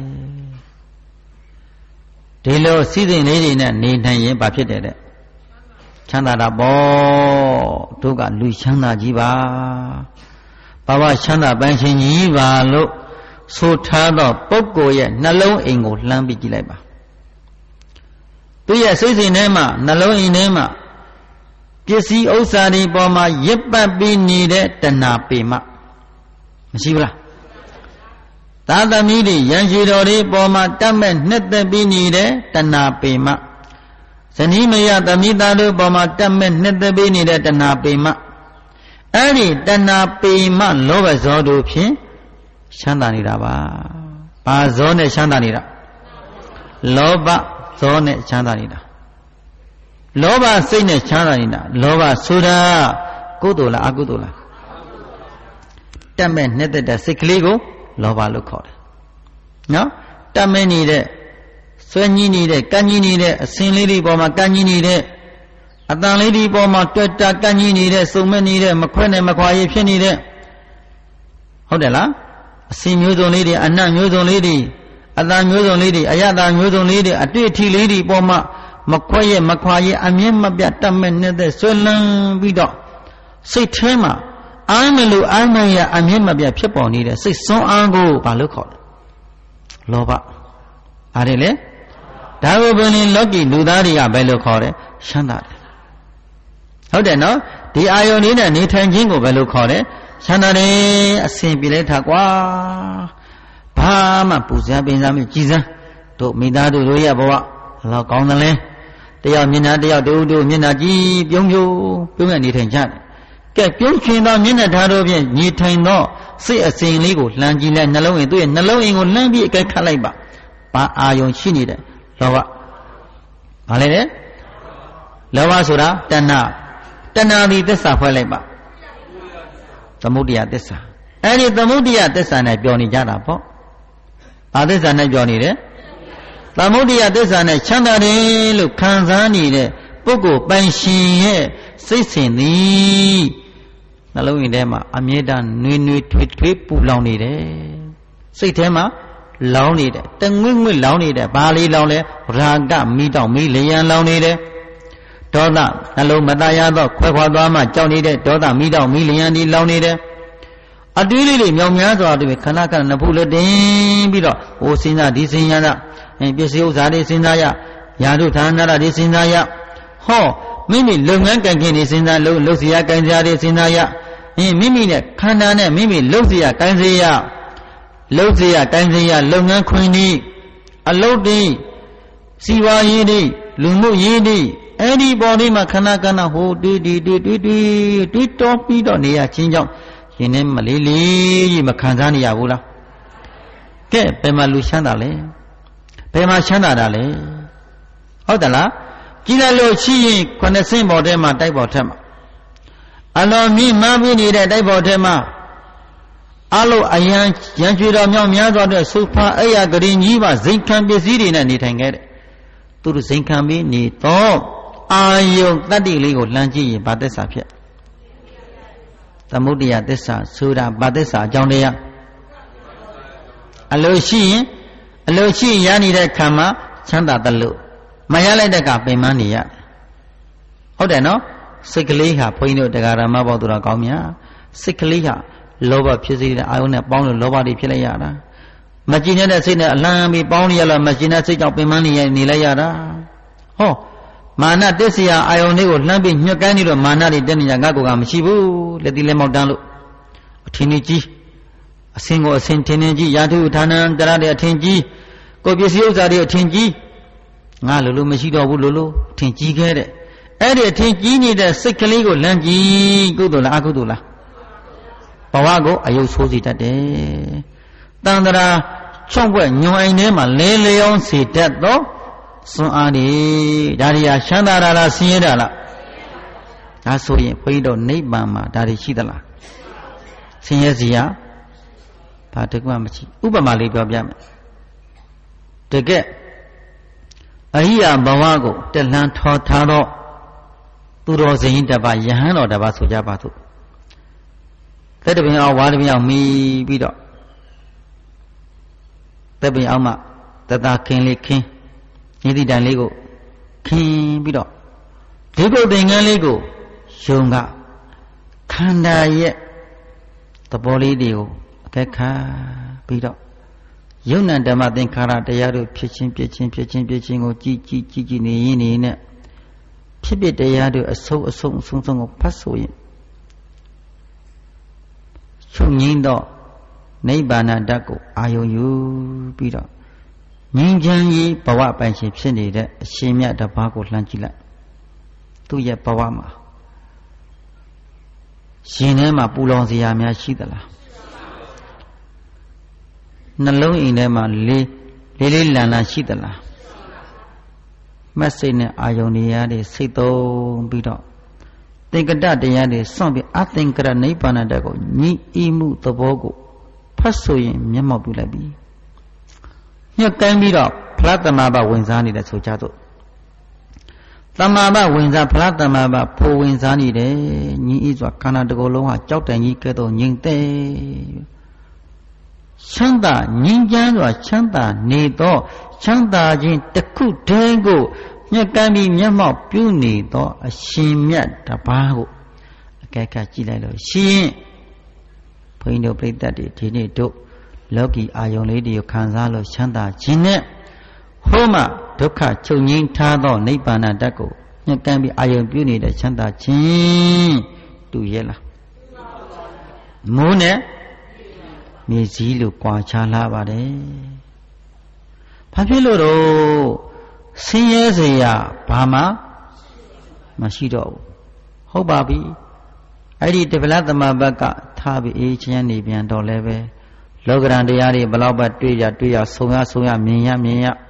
ဒီလိုစည်းစိမ်လေးတွေနဲ့နေနိုင်ရင်ဘာဖြစ်တယ်တဲ့ချမ်းသာတာပေါ့တို့ကလူချမ်းသာကြီးပါဘာဝချမ်းသာပန်းရှင်ကြီးပါလို့ဆိုထားသောပုဂ္ဂိုလ်ရဲ့နှလုံးအိမ်ကိုလှမ်းပြီးကြည့်လိုက်ပါသူရဲ့စိတ်စဉ်ထဲမှာနှလုံးအိမ်ထဲမှာပစ္စည်းဥစ္စာတွေပေါ်မှာရစ်ပတ်ပြီးနေတဲ့တဏှာပေမမရှိဘူးလားသာသမီတွေရန်ရှိတော်တွေပေါ်မှာတတ်မဲ့နှစ်သက်ပြီးနေတဲ့တဏှာပေမဇနီးမယားသမီးသားတို့ပေါ်မှာတတ်မဲ့နှစ်သက်ပြီးနေတဲ့တဏှာပေမအဲ့ဒီတဏှာပေမလောဘဇောတို့ဖြင့်ချမ်းသာနေတာပါဘာဇောနဲ့ချမ်းသာနေတာလောဘဇောနဲ့ချမ်းသာနေတာလောဘစိတ်နဲ့ချမ်းသာနေတာလောဘဆိုတာကုသိုလ်လားအကုသိုလ်လားတတ်မဲ့နှစ်သက်တဲ့စိတ်ကလေးကိုလောဘလို့ခေါ်တယ်နော်တတ်မဲ့နေတဲ့ဆွဲညင်းနေတဲ့ကန့်ညင်းနေတဲ့အစင်လေးတွေပေါ်မှာကန့်ညင်းနေတဲ့အတန်လေးတွေပေါ်မှာတွေ့တာကန့်ညင်းနေတဲ့စုံမဲ့နေတဲ့မခွဲနဲ့မခွာရဖြစ်နေတဲ့ဟုတ်တယ်လားအစင်မျိုးစုံလေးတွေအနတ်မျိုးစုံလေးတွေအတန်မျိုးစုံလေးတွေအယတမျိုးစုံလေးတွေအတွေ့အထိလေးတွေပေါ်မှာမခွဲရမခွာရအမြဲမပြတ်တတ်မဲ့နေတဲ့ဆွဲလန်းပြီးတော့စိတ်ထဲမှာအာမလို့အာမရအမြဲမပြတ်ဖြစ်ပေါ်နေတဲ့စိတ်စွမ်းအားကိုဘာလို့ခေါ်လဲလောဘအားတယ်လေဒါကိုဘယ်နဲ့လောကီလူသားတွေကဘယ်လိုခေါ်တယ်ချမ်းသာတယ်ဟုတ်တယ်နော်ဒီအာယုန်လေးနဲ့နေထိုင်ခြင်းကိုဘယ်လိုခေါ်တယ်ချမ်းသာတယ်အစဉ်ပြေလိုက်တာကွာဘာမှပူဇော်ပင်စားမကြည်စမ်းတို့မိသားစုတို့ရဲ့ဘဝလောက်ကောင်းတယ်လဲတယောက်မျက်နှာတယောက်တူတူမျက်နှာကြည့်ပြုံးပြုံးပြုံးရနေထိုင်ကြတယ်ကဲပြုံးချင်သောမျက်နှာထားတို့ဖြင့်ညီထိုင်သောစိတ်အစဉ်လေးကိုလှမ်းကြည့်လိုက်နှလုံးအိမ်သူ့ရဲ့နှလုံးအိမ်ကိုလှမ်းပြီးအကဲခတ်လိုက်ပါဘာအာယုံရှိနေတယ်လောဘဘာလဲလဲလောဘဆိုတာတဏှာတဏှာဒီသစ္စာဖွဲ့လိုက်ပါသမုဒိယသစ္စာအဲ့ဒီသမုဒိယသစ္စာနဲ့ပြောနေကြတာပေါ့ဘာသစ္စာနဲ့ပြောနေတယ်သမုဒိယသစ္စာနဲ့ချမ်းသာတယ်လို့ခံစားနေတဲ့ပုဂ္ဂိုလ်ပိုင်ရှင်ရဲ့စိတ်စဉ်သည်နှလုံးသွင်းထဲမှာအမြဲတမ်းနှွေးနှွေးထွေးထွေးပူလောင်နေတယ်စိတ်ထဲမှာလောင်နေတယ်တငွေ့ငွေ့လောင်နေတယ်ဘာလေးလောင်လဲရာဂမိတောင်မိလျံလောင်နေတယ်ဒေါသနှလုံးမတရားသောခွဲခွာသွားမှကြောက်နေတဲ့ဒေါသမိတောင်မိလျံဒီလောင်နေတယ်အတွေးလေးတွေမြောင်များစွာတွေခဏခဏနဖူးလို့တင်ပြီးတော့ဟိုစဉ်းစားဒီစဉ်းစားတာပစ္စည်းဥစ္စာတွေစဉ်းစားရယာတုဌာနတာတွေစဉ်းစားရဟောမိမိလုပ်ငန်းကံကင်တွေစဉ်းစားလို့လုပ်เสียကံစရာတွေစဉ်းစားရအင်းမိမိနဲ့ခန္ဓာနဲ့မိမိလုပ်เสียကံစရာလုပ်เสียကံစရာလုပ်ငန်းခွင်တွေအလုပ်တွေစီဝါရေးတွေလူမှုရေးတွေအဲ့ဒီပေါ်လေးမှာခဏခဏဟိုတွေးတွေးတွေးတွေးတွေးတွေးတော်ပြီးတော့နေရချင်းကြောင့်ရင်ထဲမလေးလေးကြီးမခံစားနေရဘူးလားကဲဘယ်မှာလူချမ်းသာလဲဘယ်မှာချမ်းသာတာလဲဟုတ်တယ်လားကြည်လိုက်လို့ရှိရင်ခုနှစ်ဆင့်ပေါ်ထဲမှာတိုက်ပေါ်ထက်မှာအလွန်မြင့်မားပြီးနေတဲ့တိုက်ပေါ်ထဲမှာအလုံးအယံရန်ကျွေတော်မြောက်များစွာတဲ့ဆုဖာအိယာဂရင်ကြီးပါဇိမ်ခံပစ္စည်းတွေနဲ့နေထိုင်ခဲ့တဲ့သူတို့ဇိမ်ခံပြီးနေတော့အာယုတတ္တိလေးကိုလှမ်းကြည့်ရင်ဗာသစ္စာဖြစ်သမုဒိယသစ္စာဆိုတာဗာသစ္စာအကြောင်းတရားအလိုရှိရင်အလိုရှိရနေတဲ့ခံမှာချမ်းသာတယ်လို့မရလိုက်တဲ့ကပင်မနေရဟုတ်တယ်နော်စိတ်ကလေးဟာဘုန်းကြီးတို့တရားဓမ္မဘောသူတော်ကောင်းများစိတ်ကလေးဟာလောဘဖြစ်စေတဲ့အာယုန်နဲ့ပေါင်းလို့လောဘတွေဖြစ်လိုက်ရတာမကြည်နေတဲ့စိတ်နဲ့အလံပြီးပေါင်းရလို့မကြည်တဲ့စိတ်ကြောင့်ပင်မနေရနေလိုက်ရတာဟောမာနတစ္ဆရာအာယုန်လေးကိုလှမ်းပြီးညှက်ကန်းနေတော့မာနတွေတက်နေကြငါကောကမရှိဘူးလက်တိလက်မောက်တန်းလို့အထင်ကြီးအစင်ကိုအစင်ထင်းထင်းကြီးရာထုဌာနံတရတဲ့အထင်ကြီးကိုပစ္စည်းဥစ္စာတွေအထင်ကြီးငါလိုလိုမရှိတော့ဘူးလိုလိုအထင်ကြီးခဲ့တဲ့အဲ့ဒီအထင်ကြီးနေတဲ့စိတ်ကလေးကိုလမ်းကြည့်ကုသိုလ်လားအကုသိုလ်လားဘဝကိုအယုတ်ဆိုးစေတတ်တယ်တန်တရာချော့ဘွဲ့ညွန်အိမ်ထဲမှာလဲလျောင်းစေတတ်တော့စွမ်းအားတွေဒါတွေဟာချမ်းသာတာလားဆင်းရဲတာလားဒါဆိုရင်ဘုန်းကြီးတို့နိဗ္ဗာန်မှာဒါတွေရှိသလားဆင်းရဲစီရဘာတကွမရှိဥပမာလေးပြောပြမယ်တကယ်အဟိယဘဝကိုတက်လှမ်းထောထားတော့သူတော်စင်တပါယဟန်တော်တပါဆိုကြပါစို့သက်တပင်အောင်ဝါတပင်အောင်မီးပြီးတော့သက်ပင်အောင်မှတတခင်းလေးခင်းညီတိတန်လေးကိုခင်းပြီးတော့ဒီကုတ်သင်္ကန်းလေးကိုယုံကခန္ဓာရဲ့သဘောလေးတွေကိုအကဲခါပြီးတော့ယုံ nant ဓမ္မသင်္ခါရတရားတို့ဖြစ်ချင်းဖြစ်ချင်းဖြစ်ချင်းဖြစ်ချင်းကိုကြည်ကြည်ကြည်ကြည်နေရင်းနေနဲ့ဖြစ်ဖြစ်တရားတို့အဆုံးအဆုံးအဆုံးဆုံးကိုဖတ်ဆိုရင်ချုပ်ငိမ့်တော့နိဗ္ဗာန်ဓာတ်ကိုအာယုံယူပြီးတော့ငြိမ်းချမ်းရေးဘဝပိုင်ရှင်ဖြစ်နေတဲ့အရှင်မြတ်တစ်ပါးကိုလှမ်းကြည့်လိုက်သူ့ရဲ့ဘဝမှာရှင်ထဲမှာပူလောင်စရာများရှိသလားနှလုံးအိမ်ထဲမှာလေးလေးလေးလန်လန်ရှိသလားမက်စိတ်နဲ့အာယုန်တရားတွေစိတ်သုံးပြီးတော့သင်္ကတတရားတွေစွန့်ပြီးအသင်္ကရနိဗ္ဗာန်တတ်ကိုညီဤမှုသဘောကိုဖတ်ဆိုရင်မျက်မှောက်ပြုလိုက်ပြီညှက်ကိုင်းပြီးတော့ဖလားတမ္မာဘဝင်စားနေတယ်ဆိုကြတော့တမ္မာဘဝင်စားဖလားတမ္မာဘဖိုးဝင်စားနေတယ်ညီဤစွာခန္ဓာတစ်ခုလုံးဟာကြောက်တန်ကြီးကဲ့သို့ငြိမ်သက်ချမ်းသာငြိမ်းချမ်းစွာချမ်းသာနေသောချမ်းသာခြင်းတစ်ခုတည်းကိုညှက်ကမ်းပြီးမျက်မှောက်ပြုနေသောအရှင်မြတ်တစ်ပါးကိုအကဲခတ်ကြည့်လိုက်လို့ရှင်ဘုန်းကြီးတို့ပြိတ္တတွေဒီနေ့တို့လောကီအာယုန်လေးတွေကိုခံစားလို့ချမ်းသာခြင်းနဲ့ဟောမှဒုက္ခချုပ်ငြိမ်းထားသောနိဗ္ဗာန်ဓာတ်ကိုညှက်ကမ်းပြီးအာယုန်ပြုနေတဲ့ချမ်းသာခြင်းတူရဲ့လားမိုးနဲ့မြေစည်းလိုကြွာချလာပါတယ်ဘာဖြစ်လို့တော့ဆင်းရဲစရာဘာမှမရှိတော့ဘူးဟုတ်ပါပြီအဲ့ဒီတပလသမဘက်ကထားပြီးအေးချမ်းနေပြန်တော့လည်းပဲလောကရန်တရားတွေဘလောက်ပဲတွေ့ရတွေ့ရဆုံရဆုံရမြင်ရမြင်ရ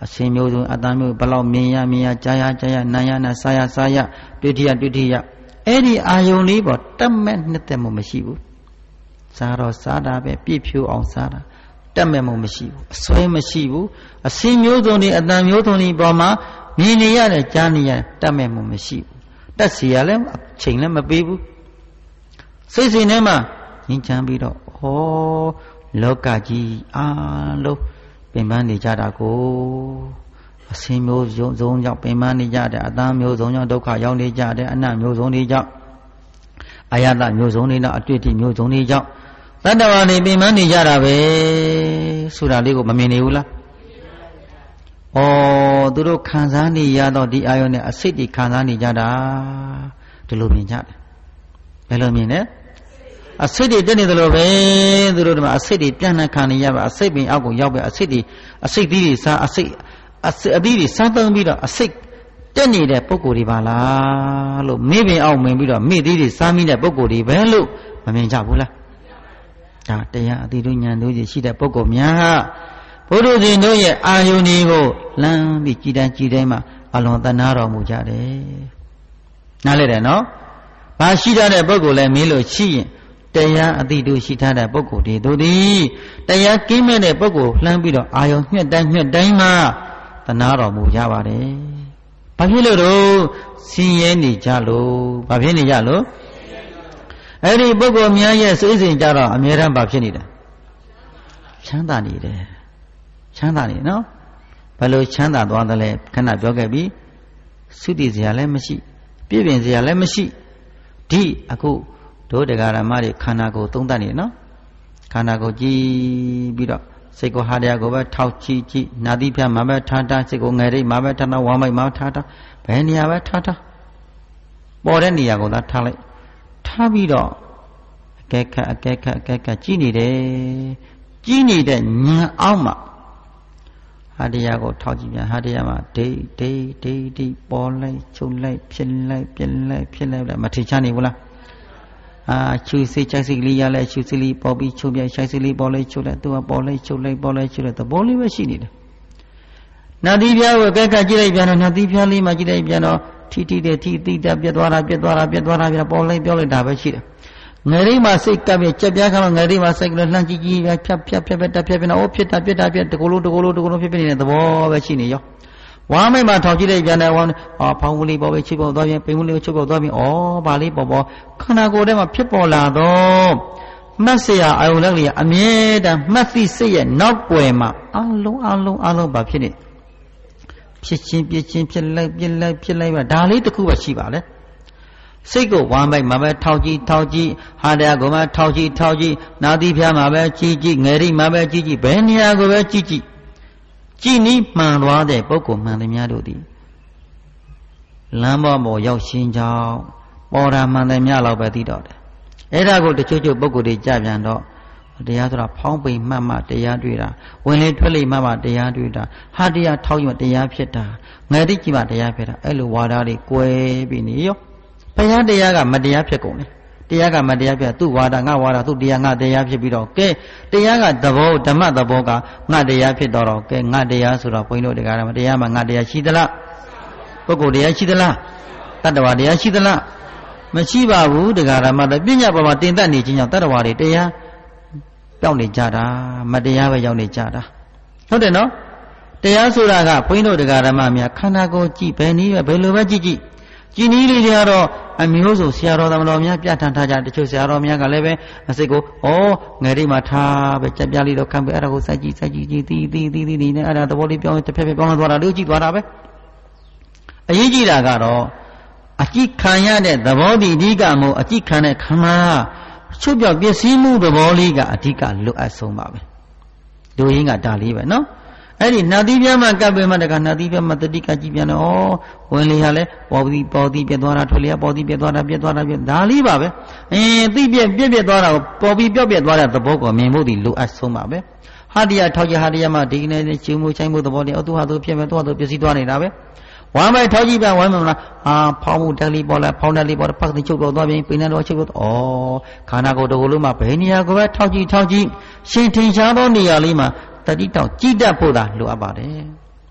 အစင်မျိုးစုံအတန်မျိုးဘလောက်မြင်ရမြင်ရကြားရကြားရနာရနာစားရစားရတွေ့ထရတွေ့ထရအဲ့ဒီအာယုန်လေးပေါ်တက်မဲ့နှစ်သက်မှုမရှိဘူးစားတော့စားတာပဲပြည့်ဖြိုးအောင်စားတာတက်မဲ့မှုမရှိဘူးအစွဲမရှိဘူးအစင်မျိုးစုံတွေအတန်မျိုးစုံတွေပေါ်မှာမြင်နေရတယ်ကြားနေရတယ်တက်မဲ့မှုမရှိဘူးတက်စီရလည်းအချိန်လည်းမပေးဘူးစိတ်စဉ်ထဲမှာငြိမ်းချမ်းပြီးတော့ဟောလောကကြီးအားလုံးပင်ပန်းနေကြတာကိုအစင်းမျိုးစုံစုံကြောင့်ပင်ပန်းနေကြတယ်အသားမျိုးစုံကြောင့်ဒုက္ခရောက်နေကြတယ်အနတ်မျိုးစုံတွေကြောင့်အာယတမျိုးစုံတွေနဲ့အတွေ့အထိမျိုးစုံတွေကြောင့်တတ္တဝါတွေပင်ပန်းနေကြတာပဲဆိုတာလေးကိုမမြင်နေဘူးလားဩသူတို့ခံစားနေရတော့ဒီအာယုန်နဲ့အစိတ်တွေခံစားနေကြတာဒီလိုမြင်ကြတယ်ဘယ်လိုမြင်လဲအစိတ်တွေတက်နေတယ်လို့ပဲသူတို့ဒီမှာအစိတ်တွေပြန်နှံခံနေရပါအစိတ်ပင်အောက်ကိုရောက်ပဲအစိတ်တွေအစိတ်သီးတွေစားအစိတ်အစိတ်အသီးတွေစားသုံးပြီးတော့အစိတ်တက်နေတဲ့ပုံကိုယ်တွေပါလားလို့မိပင်အောက်ဝင်ပြီးတော့မိသီးတွေစားမိတဲ့ပုံကိုယ်တွေပဲလို့မမြင်ကြဘူးလားဒါတရားအတိတို့ဉာဏ်တို့ရှိတဲ့ပုံကိုယ်များဘုဒ္ဓဇင်တို့ရဲ့အာယုန်တွေကိုလမ်းပြီးကြည်တန်းကြည်တိုင်းမှာအလွန်သနာတော်မူကြတယ်နားလဲတယ်နော်ဘာရှိတဲ့ပုံကိုယ်လဲမင်းလို့ရှိရင်တရားအတိတို့ရှိထားတဲ့ပုဂ္ဂိုလ်တွေတို့သည်တရားကင်းမဲ့တဲ့ပုဂ္ဂိုလ်လှမ်းပြီးတော့အာယုံညှက်တိုင်းညှက်တိုင်းမှာသနာတော်မူကြပါတယ်။ဘာဖြစ်လို့တော့ဆင်းရဲနေကြလို့ဘာဖြစ်နေကြလို့အဲ့ဒီပုဂ္ဂိုလ်များရဲ့စိတ်စဉ်ကြတော့အမြဲတမ်းဘာဖြစ်နေတယ်ချမ်းသာနေတယ်ချမ်းသာနေနော်ဘယ်လိုချမ်းသာသွားသလဲခဏပြောခဲ့ပြီသုတိစရာလည်းမရှိပြည့်ပြင်စရာလည်းမရှိဒီအခုတို့တရားဓမ္မတွေခန္ဓာကိုယ်သုံးသပ်နေနော်ခန္ဓာကိုယ်ကြည့်ပြီးတော့စိတ်ကိုဟာတရားကိုပဲထောက်ကြည့်ကြည့်နာတိပြမှာပဲထားထားစိတ်ကိုငယ်ရိပ်မှာပဲထားထားဝမ်းမိုက်မှာထားထားဘယ်နေရာပဲထားထားပေါ်တဲ့နေရာကိုသာထားလိုက်ထားပြီးတော့အကဲခတ်အကဲခတ်အကဲခတ်ကြည့်နေတယ်ကြည့်နေတဲ့ဉာဏ်အောက်မှာဟာတရားကိုထောက်ကြည့်ပြန်ဟာတရားမှာဒိတ်ဒိတ်ဒိတ်ဒိတ်ပေါ်လိုက်ချုပ်လိုက်ဖြစ်လိုက်ပြက်လိုက်ဖြစ်လိုက်မထိချနေဘူးလားအာချူစိတ်ချိုက်စိတ်ကလေးရလဲချူစိတ်လေးပေါ်ပြီးချုပ်ပြချိုက်စိတ်လေးပေါ်လိုက်ချုပ်လိုက်သူကပေါ်လိုက်ချုပ်လိုက်ပေါ်လိုက်ချုပ်လိုက်သဘောလေးပဲရှိနေတယ်။နာတိပြားကိုကဲကကြည့်လိုက်ပြန်တော့နာတိပြားလေးမှကြည့်လိုက်ပြန်တော့ထီထီတဲ့ထီတိတပြက်သွားတာပြက်သွားတာပြက်သွားတာပြန်ပေါ်လိုက်ပြောလိုက်တာပဲရှိတယ်။ငယ်လေးမှစိတ်ကပ်ပြကြက်ပြားခါမှငယ်လေးမှစိတ်ကလေးလှမ်းကြည့်ကြည့်ပြဖြတ်ဖြတ်ဖြတ်ဖြတ်တက်ဖြတ်ပြနေအိုးဖြစ်တာပြက်တာပြက်တကူလုံးတကူလုံးတကူလုံးဖြစ်ဖြစ်နေတဲ့သဘောပဲရှိနေရောဝါမိတ်မှာထောင်ကြည့်လိုက်ပြန်တယ်ဝါဟာဖောင်းကလေးပေါ်ပဲချိပေါ်သွားပြန်ပိန်ကလေးကိုချုပ်ပေါ်သွားပြန်ဩဘာလေးပေါ်ပေါ်ခန္ဓာကိုယ်ထဲမှာဖြစ်ပေါ်လာတော့မတ်စရာအာယုန်လက်လေးအမြဲတမ်းမှတ်သိစိတ်ရဲ့နောက်ွယ်မှာအလုံးအလုံးအလုံးပါဖြစ်နေဖြစ်ချင်းပြချင်းဖြစ်လိုက်ပြလိုက်ဖြစ်လိုက်ပါဒါလေးတစ်ခုပဲရှိပါလေစိတ်ကိုဝါမိတ်မှာပဲထောက်ကြည့်ထောက်ကြည့်ဟာတရားကိုမှထောက်ကြည့်ထောက်ကြည့်နာသီးဖျားမှာပဲကြည့်ကြည့်ငယ်ရိမှာပဲကြည့်ကြည့်ဘယ်နေရာကိုပဲကြည့်ကြည့်ကြည်နီးမှန်သွားတဲ့ပုဂ္ဂိုလ်မှန်သမျှတို့သည်လမ်းပေါ်ပေါ်ရောက်ရှင်ကြောင်းပေါ်တာမှန်သမျှလောက်ပဲသိတော့တယ်အဲ့ဒါကိုတချို့ချို့ပုဂ္ဂိုလ်တွေကြပြန်တော့တရားဆိုတာဖောင်းပိန်မှတ်မှတရားတွေ့တာဝင်လေထွက်လေမှတ်မှတရားတွေ့တာဟာတရားထောက်ရင်တရားဖြစ်တာငယ်တိကြည့်မှတရားဖြစ်တာအဲ့လိုဝါဒတွေကွဲပြီးနေရောဘုရားတရားကမတရားဖြစ်ကုန်တယ်တရားကမတရားပြသူ့ဝါဒငါဝါဒသူ့တရားငါတရားဖြစ်ပြီးတော့ကဲတရားကသဘောဓမ္မသဘောကငါတရားဖြစ်တော့တော့ကဲငါတရားဆိုတော့ဘုန်းကြီးတို့တရားဓမ္မတရားမှာငါတရားရှိသလားပုဂ္ဂိုလ်တရားရှိသလားတတ္တဝါတရားရှိသလားမရှိပါဘူးတရားဓမ္မတပညာပေါ်မှာတင်တတ်နေခြင်းကြောင့်တတ္တဝါတွေတရားပြောင်းနေကြတာမတရားပဲရောက်နေကြတာဟုတ်တယ်နော်တရားဆိုတာကဘုန်းကြီးတို့တရားဓမ္မများခန္ဓာကိုယ်ကြည့်ဘယ်နည်းပဲဘယ်လိုပဲကြည့်ကြည့်ကြည်နီးလေးတွေကတော့အမျိုးစုံဆရာတော်သမတော်များပြဋ္ဌာန်းထားကြတချို့ဆရာတော်များကလည်းပဲအစိတ်ကိုဩငယ်လေးမှာထားပဲကြက်ပြားလေးတော့ခံပဲအဲ့ဒါကိုစိုက်ကြည့်စိုက်ကြည့်ကြည့်တီးတီးတီးတီးနေနဲ့အဲ့ဒါသဘောလေးပြောင်းတစ်ဖက်ဖက်ပြောင်းသွားတာလို့ကြည့်သွားတာပဲအရေးကြီးတာကတော့အကြည့်ခံရတဲ့သဘောတည်အဓိကမို့အကြည့်ခံတဲ့ခန္ဓာချုပ်ပြောက်ပစ္စည်းမှုသဘောလေးကအဓိကလွတ်အပ်ဆုံးပါပဲလူရင်းကဒါလေးပဲနော်အဲ့ဒီနာတိပြမှာကပ်ပေမှာတကနာတိပြမှာတတိကကြည့်ပြန်တော့ဝင်လေဟာလဲပေါ်ပြီးပေါ်ပြီးပြတ်သွားတာထွက်လေပေါ်ပြီးပြတ်သွားတာပြတ်သွားတာပြတ်ဒါလေးပါပဲအင်းသိပြက်ပြက်ပြက်သွားတာကိုပေါ်ပြီးပြော့ပြက်သွားတဲ့သဘောကိုမြင်ဖို့ဒီလိုအပ်ဆုံးပါပဲဟာတရားထောက်ကြဟာတရားမှာဒီကနေ့ချင်းမှုချိုင်းမှုသဘောတွေအတူဟာသူဖြစ်မဲ့သူဟာသူပြည့်စည်သွားနေတာပဲဝမ်းမိုက်ထောက်ကြည့်ပြန်ဝမ်းမလားအာဖောင်းမှုတက်လေးပေါ်လာဖောင်းတက်လေးပေါ်ဖတ်သိချုပ်တော့သွားပြန်ပိန်နဲ့တော့ချုပ်တော့ဩခန္ဓာကိုယ်တစ်ခုလုံးမှာဘယ်နေရာကိုပဲထောက်ကြည့်ထောက်ကြည့်ရှင်ထင်ရှားသောနေရာလေးမှာတတိတောင်ကြည်တတ်ဖို့သာလိုအပ်ပါတယ်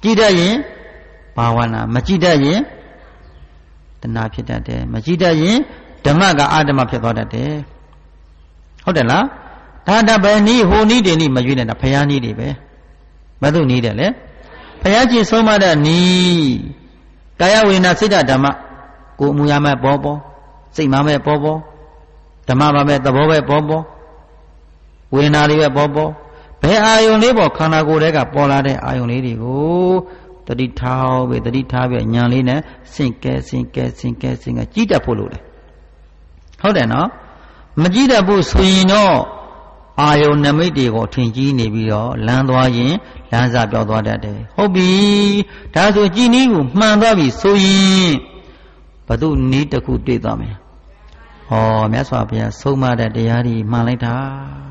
ကြည်တတ်ရင်ဘာဝနာမကြည်တတ်ရင်တဏှာဖြစ်တတ်တယ်မကြည်တတ်ရင်ဓမ္မကအဓမ္မဖြစ်သွားတတ်တယ်ဟုတ်တယ်လားဒါတပဲနီးဟိုနီးတင်နီးမရွေးနဲ့တာဖယားနီးတွေပဲဘယ်သူနီးတယ်လဲဖယားကြီးဆုံးမတဲ့နီးကာယဝေဒနာစိတ်ဓမ္မကိုအမူအရာမဲ့ပေါ်ပေါ်စိတ်မမဲ့ပေါ်ပေါ်ဓမ္မပါမဲ့သဘောပဲပေါ်ပေါ်ဝေဒနာတွေပဲပေါ်ပေါ်ဘယ်အာယုံလေးပေါ်ခန္ဓာကိုယ်တွေကပေါ်လာတဲ့အာယုံလေးတွေကိုတတိထားပဲတတိထားပဲဉာဏ်လေးနဲ့စင်ကဲစင်ကဲစင်ကဲစင်ကဲကြည့်တတ်ဖို့လိုတယ်ဟုတ်တယ်နော်မကြည့်တတ်ဖို့ဆိုရင်တော့အာယုံနမိတ်တွေကိုထင်ကြီးနေပြီးတော့လမ်းသွားရင်လမ်းစာပြောက်သွားတတ်တယ်ဟုတ်ပြီဒါဆိုကြည်နည်းကိုမှန်သွားပြီဆိုရင်ဘသူနည်းတစ်ခုတွေ့သွားမယ်ဟောမြတ်စွာဘုရားဆုံးမတဲ့တရားကြီးမှန်လိုက်တာ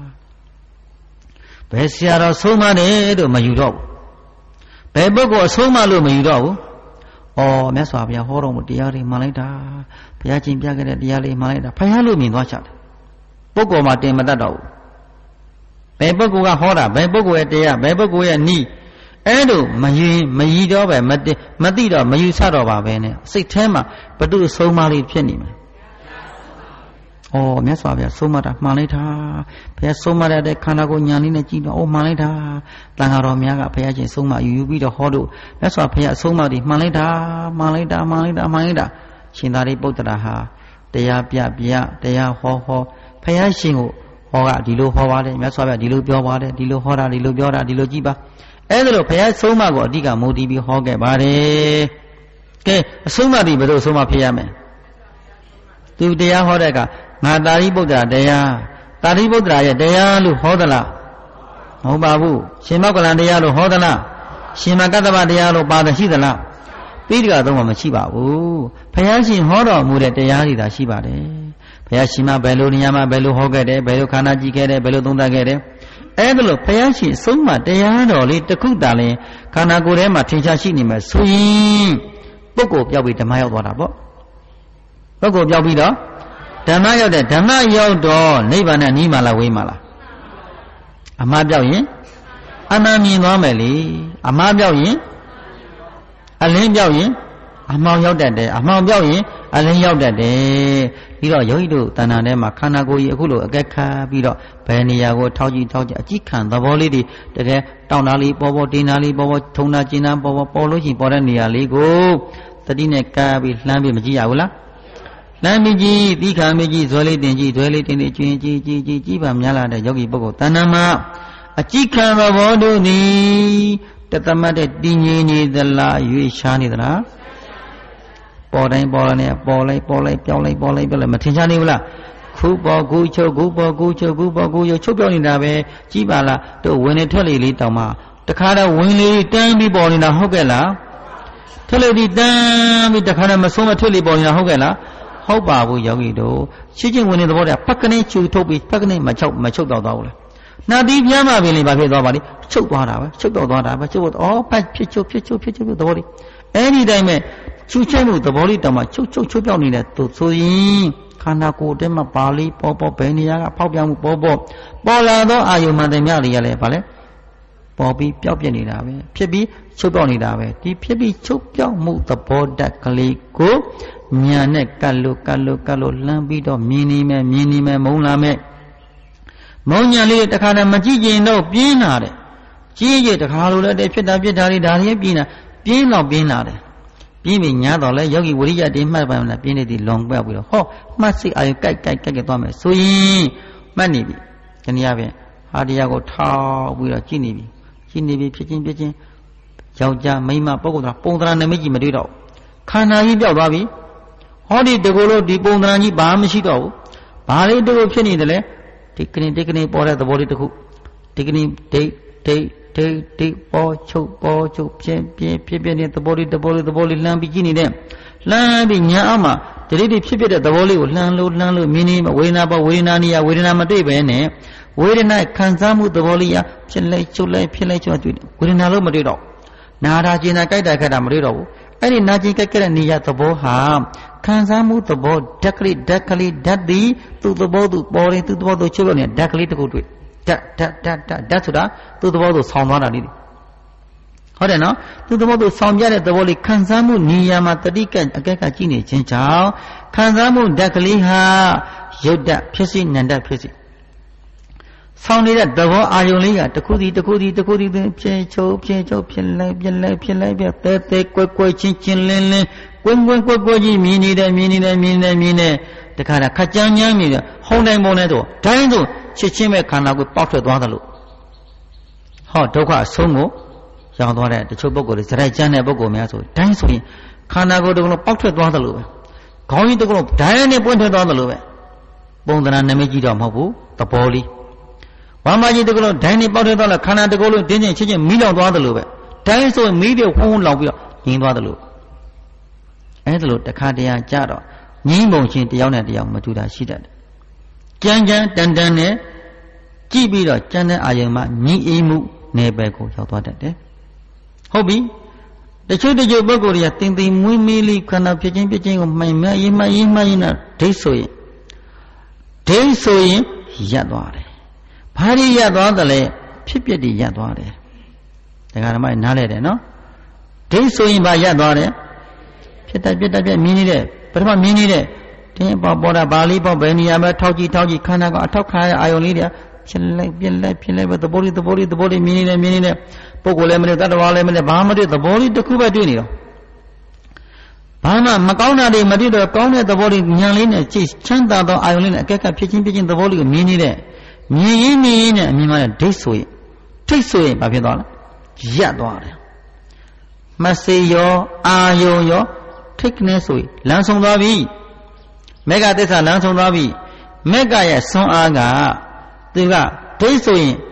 ဘယ်ဆရာတော်ဆုံးမတယ်လို့မယူတော့ဘူးဘယ်ပုဂ္ဂိုလ်ဆုံးမလို့မယူတော့ဘူးဩမြတ်စွာဘုရားဟောတော်မူတရားတွေမှန်လိုက်တာဘုရားရှင်ပြခဲ့တဲ့တရားလေးမှန်လိုက်တာဖယားလို့မြင်သွားချတယ်ပုဂ္ဂိုလ်မှာတင်မတတ်တော့ဘူးဘယ်ပုဂ္ဂိုလ်ကဟောတာဘယ်ပုဂ္ဂိုလ်ရဲ့တရားဘယ်ပုဂ္ဂိုလ်ရဲ့နိအဲ့လိုမယူမယူတော့ပဲမတင်မသိတော့မယူဆတော့ပါပဲနဲ့စိတ်ထဲမှာဘတုဆုံးမလေးဖြစ်နေမယ်ဩမြတ်စွာဘုရားဆုံးမတာမှန်လိုက်တာဘုရားဆုံးမတဲ့ခန္ဓာကိုယ်ညာလေးနဲ့ကြည့်တော့ဩမှန်လိုက်တာတန်ဃာတော်များကဘုရားရှင်ဆုံးမယူယူပြီးတော့ဟောလို့မြတ်စွာဘုရားဆုံးမတွေမှန်လိုက်တာမှန်လိုက်တာမှန်လိုက်တာမှန်လိုက်တာရှင်သာရိပုတ္တရာဟာတရားပြပြတရားဟောဟောဘုရားရှင်ကိုဟောကဒီလိုဟောပါတယ်မြတ်စွာဘုရားဒီလိုပြောပါတယ်ဒီလိုဟောတာဒီလိုပြောတာဒီလိုကြည့်ပါအဲ့ဒါလို့ဘုရားဆုံးမကိုအဓိကမူတည်ပြီးဟောခဲ့ပါတယ်ကဲအဆုံးမဒီဘယ်လိုဆုံးမဖြစ်ရမလဲသူတရားဟောတဲ့ကငါတာရိပုတ္တရာတရားတာရိပုတ္တရာရဲ့တရားလို့ဟောသလားမဟုတ်ပါဘူးရှင်မောက္ကလန်တရားလို့ဟောသလားရှင်မကတ္တဗတရားလို့ပါတယ်ရှိသလားပိဋကသုံးပါမရှိပါဘူးဘုရားရှင်ဟောတော်မူတဲ့တရားတွေသာရှိပါတယ်ဘုရားရှင်မဘယ်လိုနေရာမှာဘယ်လိုဟောခဲ့တယ်ဘယ်လိုခန္ဓာကြည့်ခဲ့တယ်ဘယ်လိုသုံးသပ်ခဲ့တယ်အဲ့ဒါလို့ဘုရားရှင်ဆုံးမတရားတော်လေးတစ်ခုတည်းလည်းခန္ဓာကိုယ်ထဲမှာထင်ရှားရှိနေမှာဆိုရင်ပုဂ္ဂိုလ်ပြောက်ပြီးဓမ္မရောက်သွားတာပေါ့ပုဂ္ဂိုလ်ပြောက်ပြီးတော့ဓမ္မရောက်တဲ့ဓမ္မရောက်တော့နိဗ္ဗာန်နဲ့နီးမှလားဝေးမှလားအမှားပြောက်ရင်အမှန်မြင်သွားမယ်လေအမှားပြောက်ရင်အလင်းပြောက်ရင်အမှောင်ရောက်တတ်တယ်အမှောင်ပြောက်ရင်အလင်းရောက်တတ်တယ်ပြီးတော့ယောဂီတို့တဏ္ဍာထဲမှာခန္ဓာကိုယ်ကြီးအခုလိုအကက်ခါပြီးတော့ဘယ်နေရာကိုထောက်ကြည့်ထောက်ကြည့်အကြည့်ခံသဘောလေးတွေတကယ်တောင်းတာလေးပေါ်ပေါ်တင်းတာလေးပေါ်ပေါ်ထုံတာကျင်းတာပေါ်ပေါ်ပေါ်လို့ရှိရင်ပေါ်တဲ့နေရာလေးကိုသတိနဲ့ကားပြီးလှမ်းပြီးမကြည့်ရဘူးလားလမ်းမကြီးသီခာမကြီးဇွဲလေးတင်ကြီးဇွဲလေးတင်တင်ကျွင်းကြီးကြီးကြီးကြီးပါများလာတဲ့ယောဂီပုဂ္ဂိုလ်တဏ္ဍာမှာအကြည့်ခံသဘောတို့သည်တသမတ်တဲ့တည်ငြိမ်နေသလားရွေးရှားနေသလားပေါ်တိုင်းပေါ်လာနေပေါ်လိုက်ပေါ်လိုက်ပြောင်းလိုက်ပေါ်လိုက်ပြောလိုက်မထင်ရှားနေဘူးလားခုပေါ်ကူချုပ်ခုပေါ်ကူချုပ်ခုပေါ်ကူရုပ်ချုပ်ပြောင်းနေတာပဲကြည့်ပါလားတို့ဝင်နေထွက်လေလေးတောင်မှတခါတော့ဝင်လေတန်းပြီးပေါ်နေတာဟုတ်ကဲ့လားထွက်လေဒီတန်းပြီးတခါတော့မဆုံးမထွက်လေပေါ်နေတာဟုတ်ကဲ့လားဟုတ်ပါဘူးယောဂီတို့ရှင်းချင်းဝင်နေသဘောတည်းဖက်ကနေချူထုတ်ပြီးဖက်ကနေမချုပ်မချုပ်တော့တော့ဘူးလားနာတိပြမ်းပါပြီလေဘာဖြစ်သွားပါလိချုပ်သွားတာပဲချုပ်တော့သွားတာပဲချုပ်တော့ဩဖက်ဖြစ်ချုပ်ဖြစ်ချုပ်ဖြစ်ချုပ်သဘောတည်းအဲ့ဒီတိုင်းပဲချူချက်မှုသဘောလေးတောင်မှချုပ်ချုပ်ချုပ်ပြောင်းနေတဲ့သူဆိုရင်ခန္ဓာကိုယ်တည်းမှာပါဠိပေါ်ပေါ်ဘယ်နေရာကဖောက်ပြောင်းမှုပေါ်ပေါ်ပေါ်လာသောအာယုမှန်တယ်မြလေးရလဲဗာလဲပေါ်ပြီးပျောက်ပြက်နေတာပဲဖြစ်ပြီးချုပ်ပြောင်းနေတာပဲဒီဖြစ်ပြီးချုပ်ပြောင်းမှုသဘောတက်ကလေးကိုညာနဲ့ကတ်လို့ကတ်လို့ကတ်လို့လှမ်းပြီးတော့မြင်နေမယ်မြင်နေမယ်မုံလာမယ်မုံညာလေးတခါတည်းမကြည့်ကျင်တော့ပြင်းလာတယ်ကြီးကြီးတခါလိုလည်းတည်းဖြစ်တာဖြစ်တာလေးဒါလေးပြင်းတာပြင်းတော့ပြင်းလာတယ်ပြင်းပြီးညာတော့လဲယောဂီဝိရိယတိမှတ်ပါမလားပြင်းနေသည်လွန်ပွက်ပြီးတော့ဟောမှတ်စိတ်အာရုံကြိုက်ကြိုက်ကြိုက်သွားမယ်ဆိုရင်မှတ်နေပြီတနည်းအားဖြင့်ဟာတရားကိုထောက်ပြီးတော့ကြည့်နေပြီကြည့်နေပြီဖြစ်ချင်းဖြစ်ချင်းယောက်ျားမိန်းမပုဂ္ဂိုလ်ကပုံသဏ္ဍာန်နမိတ်ကြီးမတွေ့တော့ခန္ဓာကြီးပြောက်သွားပြီဟောဒီတကူလို့ဒီပုံသဏ္ဍာန်ကြီးဘာမှမရှိတော့ဘူးဘာလေးတကူဖြစ်နေတယ်လဲဒီကနေ့ဒီကနေ့ပေါ်တဲ့သဘောလေးတစ်ခုဒီကနေ့ဒိတ်ဒိတ်ဒိတ်ဒိတ်ပေါ်ချုပ်ပေါ်ချုပ်ပြင်းပြင်းဖြစ်ဖြစ်နေတဲ့သဘောလေးသဘောလေးသဘောလေးလှမ်းပြီးကြည့်နေတဲ့လှမ်းပြီးညာအောက်မှာဒီလေးတွေဖြစ်ဖြစ်တဲ့သဘောလေးကိုလှမ်းလို့လှမ်းလို့မြင်နေဝေဒနာပေါ်ဝေဒနာနေရဝေဒနာမတွေ့ပဲနဲ့ဝေဒနာခံစားမှုသဘောလေးရဖြစ်လိုက်ချုပ်လိုက်ဖြစ်လိုက်ချုပ်တွေ့ဝေဒနာလို့မတွေ့တော့နာတာကျင်တာကြိုက်တာခက်တာမတွေ့တော့ဘူးအဲ့ဒီနာကျင်ကြိုက်ကြတဲ့နေရသဘောဟာခံစားမှုသဘောဓာတ်ကလေးဓာတ်ကလေးဓာတ်ဒီသူ့သဘောသူပေါ်ရင်သူ့သဘောသူချုပ်လို့နေဓာတ်ကလေးတစ်ခုတွေ့ဓာတ်ဓာတ်ဓာတ်ဓာတ်ဓာတ်ဆိုတာသူ့သဘောသူဆောင်းသွားတာလေးဟုတ်ဟုတ်တယ်နော်သူသဘောသူဆောင်ပြတဲ့သဘောလေးခံစားမှုနေရာမှာတတိကအကဲကကြည့်နေခြင်းကြောင့်ခံစားမှုဓာတ်ကလေးဟာရုပ်ဓာတ်ဖြစ်စီနံဓာတ်ဖြစ်စီဆောင်နေတဲ့သဘောအာယုံလေးကတစ်ခုစီတစ်ခုစီတစ်ခုစီဖြည့်ချုပ်ဖြည့်ချုပ်ဖြစ်လိုက်ဖြစ်လိုက်ဖြစ်လိုက်ပြတဲတဲကွယ်ကွယ်ချင်းချင်းလင်းလင်းကွင်းကွင်းကွယ်ကွယ်ကြီးမြင်နေတယ်မြင်နေတယ်မြင်နေမြင်နေတခါတည်းခက်ကြမ်းကြမ်းမြည်တယ်ဟုံတိုင်းပုံနဲ့ဆိုတိုင်းဆိုချစ်ချင်းမဲ့ခန္ဓာကိုပေါက်ထွက်သွားတယ်လို့ဟောဒုက္ခအဆုံးကိုရောက်သွားတဲ့တချို့ပုဂ္ဂိုလ်တွေစရိုက်ကြမ်းတဲ့ပုဂ္ဂိုလ်များဆိုတိုင်းဆိုရင်ခန္ဓာကိုယ်တကယ်လို့ပေါက်ထွက်သွားတယ်လို့ပဲခေါင်းကြီးတကယ်လို့ဒိုင်းနဲ့ပွင့်ထွက်သွားတယ်လို့ပဲပုံသဏ္ဍာန်နမိတ်ကြီးတော့မဟုတ်ဘူးသဘောလေးဝမ်းမကြီးတကယ်လို့ဒိုင်းနဲ့ပေါက်ထွက်သွားလဲခန္ဓာတကယ်လို့တင်းချင်းချင်းချင်းမီးလောင်သွားတယ်လို့ပဲဒိုင်းဆိုရင်မီးတွေဟုံးဟုံးလောင်ပြီးတော့ငြိမ်းသွားတယ်လို့အဲ့ဒါလို့တခါတရံကြတော့ငြိမ်းပုံချင်းတယောက်နဲ့တယောက်မတူတာရှိတတ်တယ်ကြမ်းကြမ်းတန်တန်နဲ့ကြည့်ပြီးတော့ကြမ်းတဲ့အာယုံမှာညီအေးမှုနယ်ပယ်ကိုရောက်သွားတတ်တယ်ဟုတ်ပြီတချို့တချို့ပုဂ္ဂိုလ်တွေကတင်တင်မွေးမေးလေးခန္ဓာဖြစ်ချင်းဖြစ်ချင်းကိုမှိုင်မရေးမရေးမရေးနဲ့ဒိတ်ဆိုရင်ဒိတ်ဆိုရင်ရပ်သွားတယ်ဘာတွေရပ်သွားတယ်လဲဖြစ်ပြတွေရပ်သွားတယ်ဒါကဓမ္မနားလဲတယ်နော်ဒိတ်ဆိုရင်ဘာရပ်သွားတယ်ဖြစ်တတ်ပြတ်တတ်ပြတ်မြင်နေတဲ့ပထမမြင်နေတဲ့တင်းပေါ်ပေါ်တာဘာလေးပေါ့ဘယ်နေရာမှာထောက်ကြည့်ထောက်ကြည့်ခန္ဓာကအထောက်ခါရအာယုံလေးတွေဖြစ်လိုက်ပြက်လိုက်ဖြစ်လိုက်ပဲသဘောလေးသဘောလေးသဘောလေးမြင်နေတယ်မြင်နေတဲ့ပုဂ္ဂိုလ်လည်းမနဲ့တတ္တဝါလည်းမနဲ့ဘာမှမတွေ့သဘောလေးတစ်ခုပဲတွေ့နေတော့ဘာမှမကောင်းတာတွေမတွေ့တော့ကောင်းတဲ့သဘောလေးဉာဏ်လေးနဲ့ကြည့်ချမ်းသာသောအာယုံလေးနဲ့အကဲကဖြစ်ချင်းဖြစ်ချင်းသဘောလေးကိုမြင်နေတဲ့မြင်ရင်းမြင်ရင်းနဲ့အမြင်မှလည်းဒိတ်ဆိုရင်ထိတ်ဆိုရင်ဘာဖြစ်သွားလဲရပ်သွားတယ်မစေရောအာယုံရောထိတ်ကနေဆိုရင်လမ်းဆုံးသွားပြီမေဃသစ္စာလမ်းဆုံးသွားပြီမေဃရဲ့ဆွမ်းအားကသူကဒိတ်ဆိုရင်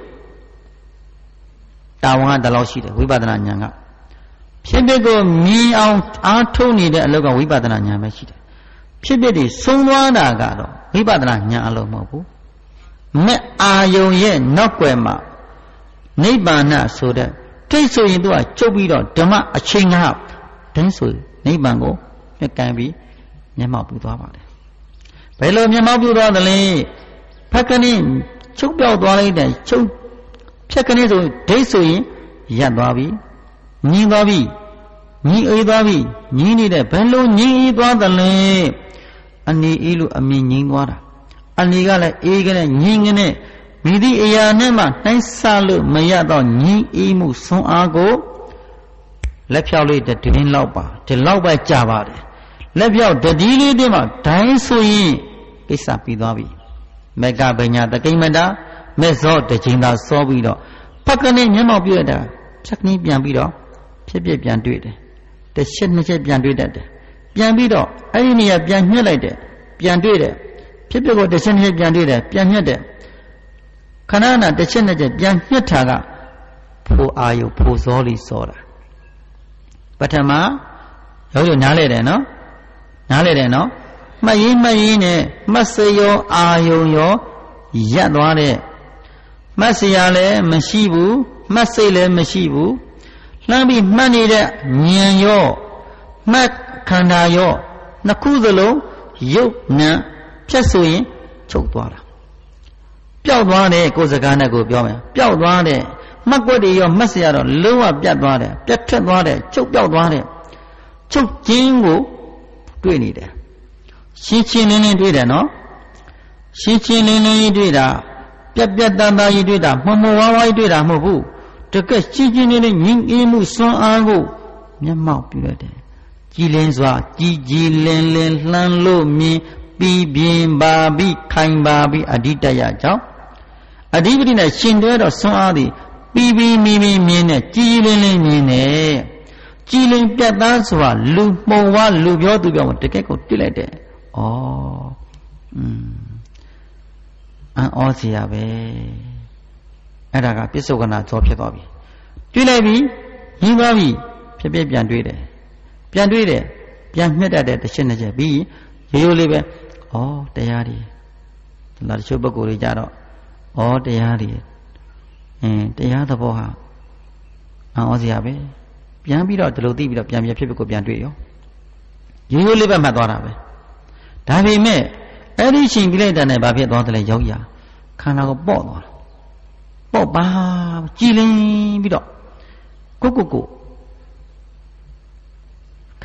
တာဝန်ကတလောက်ရှိတယ်ဝိပဿနာဉာဏ်ကဖြစ်ဖြစ်ကိုမြင်အောင်အားထုတ်နေတဲ့အလုပ်ကဝိပဿနာဉာဏ်ပဲရှိတယ်ဖြစ်ဖြစ်တွေဆုံးသွားတာကတော့ဝိပဿနာဉာဏ်အလုပ်မဟုတ်ဘူးမဲ့အာယုံရဲ့နောက်ွယ်မှာနိဗ္ဗာန်ဆိုတဲ့ဒိတ်ဆိုရင်သူကကျုပ်ပြီးတော့ဓမ္မအချိန်ကဒိတ်ဆိုနိဗ္ဗာန်ကိုမြက်ကန်ပြီးမျက်မှောက်ပြုသွားပါတယ်ဘယ်လိုမျက်မှောက်ပြုသွားသလဲဖက်ကနေချုပ်ပြောက်သွားလိုက်တဲ့ချုပ်ဖြက်ကနေဆိုဒိတ်ဆိုရင်ရပ်သွားပြီညင်းသွားပြီညင်းအေးသွားပြီညင်းနေတဲ့ဘယ်လိုညင်းအေးသွားသလဲအနေအေးလို့အမြင်ညင်းသွားတာအနေကလည်းအေးကနဲ့ညင်းကနဲ့မိသည့်အရာနဲ့မှနှိုင်းဆလို့မရတော့ညင်းအေးမှုဆွမ်းအားကိုလက်ဖြောက်လေးတည်င်းလောက်ပါဒီလောက်ပဲကြာပါတယ်လက်ဖြောက်တတိလေးတည်းမှဒိုင်းဆိုရင်ကိစ္စပြီးသွားပြီမေကပညာတကိမ္မတာမဲ့စောတစ်ချိန်သာစောပြီးတော့ဖက်ကနေမျက်မှောက်ပြရတာဖြက်ကနေပြန်ပြီးတော့ဖြစ်ဖြစ်ပြန်တွေ့တယ်တစ်ချက်နှစ်ချက်ပြန်တွေ့တတ်တယ်ပြန်ပြီးတော့အဲ့ဒီနေရာပြန်ညှက်လိုက်တယ်ပြန်တွေ့တယ်ဖြစ်ဖြစ်ကိုတစ်ချက်နှစ်ချက်ပြန်တွေ့တယ်ပြန်ညှက်တယ်ခဏနာတစ်ချက်နှစ်ချက်ပြန်ညှက်တာကဖိုအာယုဖိုစောလေးစောတာပထမရောရနားလဲတယ်နော်နားလဲတယ်နော်မှတ်ရင်းမှတ်ရင်းနဲ့မှတ်စရောအာယုံရောရပ်သွားတဲ့မှတ်စရာလည်းမရှိဘူးမှတ်စိတ်လည်းမရှိဘူးလှမ်းပြီးမှတ်နေတဲ့ဉာဏ်ရောမှတ်ခန္ဓာရောနှစ်ခုစလုံးရုပ်နာဖြတ်ဆိုရင်ချုပ်သွားတာပျောက်သွားတယ်ကိုယ်စကားနဲ့ကိုပြောမယ်ပျောက်သွားတယ်မှတ်ွက်တွေရောမှတ်စရာတော့လုံးဝပြတ်သွားတယ်ပြတ်ထက်သွားတယ်ချုပ်ပျောက်သွားတယ်ချုပ်ခြင်းကိုတွေ့နေတယ်ရှင်းချင်းလင်းလင်းတွေ့တယ်နော်ရှင်းချင်းလင်းလင်းကြီးတွေ့တာပြက်ပြက်တန်တန်ကြီးတွေ့တာမမဝါးဝါးကြီးတွေ့တာမဟုတ်ဘူးတကယ်ရှင်းချင်းလင်းလင်းငြင်းအေးမှုစွမ်းအားကိုမျက်မှောက်ပြုရတယ်ကြည်လင်းစွာကြည်ကြည်လင်းလင်းလှမ်းလို့မြင်ပြီးပြင်းပါပြီးခိုင်ပါပြီးအဓိတရကြောင့်အဓိပတိနဲ့ရှင်တွဲတော့စွမ်းအားသည်ပြီးပြီးမီမီမြင်နဲ့ကြည်လင်းလင်းမြင်နဲ့ကြည်လင်းပြတ်သားစွာလူမှုံဝါလူပြောသူပြောတကယ်ကိုတွေ့လိုက်တယ်ဩอืมအံ့ဩစရာပဲအဲ့ဒါကပစ္စုကနာဇောဖြစ်သွားပြီတွေ့လိုက်ပြီရင်းသွားပြီဖြစ်ဖြစ်ပြန်တွေ့တယ်ပြန်တွေ့တယ်ပြန်မြတ်တတ်တဲ့တစ်ချက်နှစ်ချက်ပြီးရိုးရိုးလေးပဲဩတရားတွေလာတချို့ပုဂ္ဂိုလ်တွေကြတော့ဩတရားတွေအင်းတရားသဘောဟာအံ့ဩစရာပဲပြန်ပြီးတော့ဒီလိုသိပြီးတော့ပြန်ပြန်ဖြစ်ဖြစ်ကိုပြန်တွေ့ရောရိုးရိုးလေးပဲမှတ်သွားတာပဲဒါပေမဲ့အဲ့ဒီရှင်ပြလိုက်တဲ့နဲ့ဘာဖြစ်သွားတယ်လဲယောက်ျာခန္ဓာကိုပေါ့သွားတာပေါ့ပါကြည်လင်းပြီးတော့ကိုကိုကို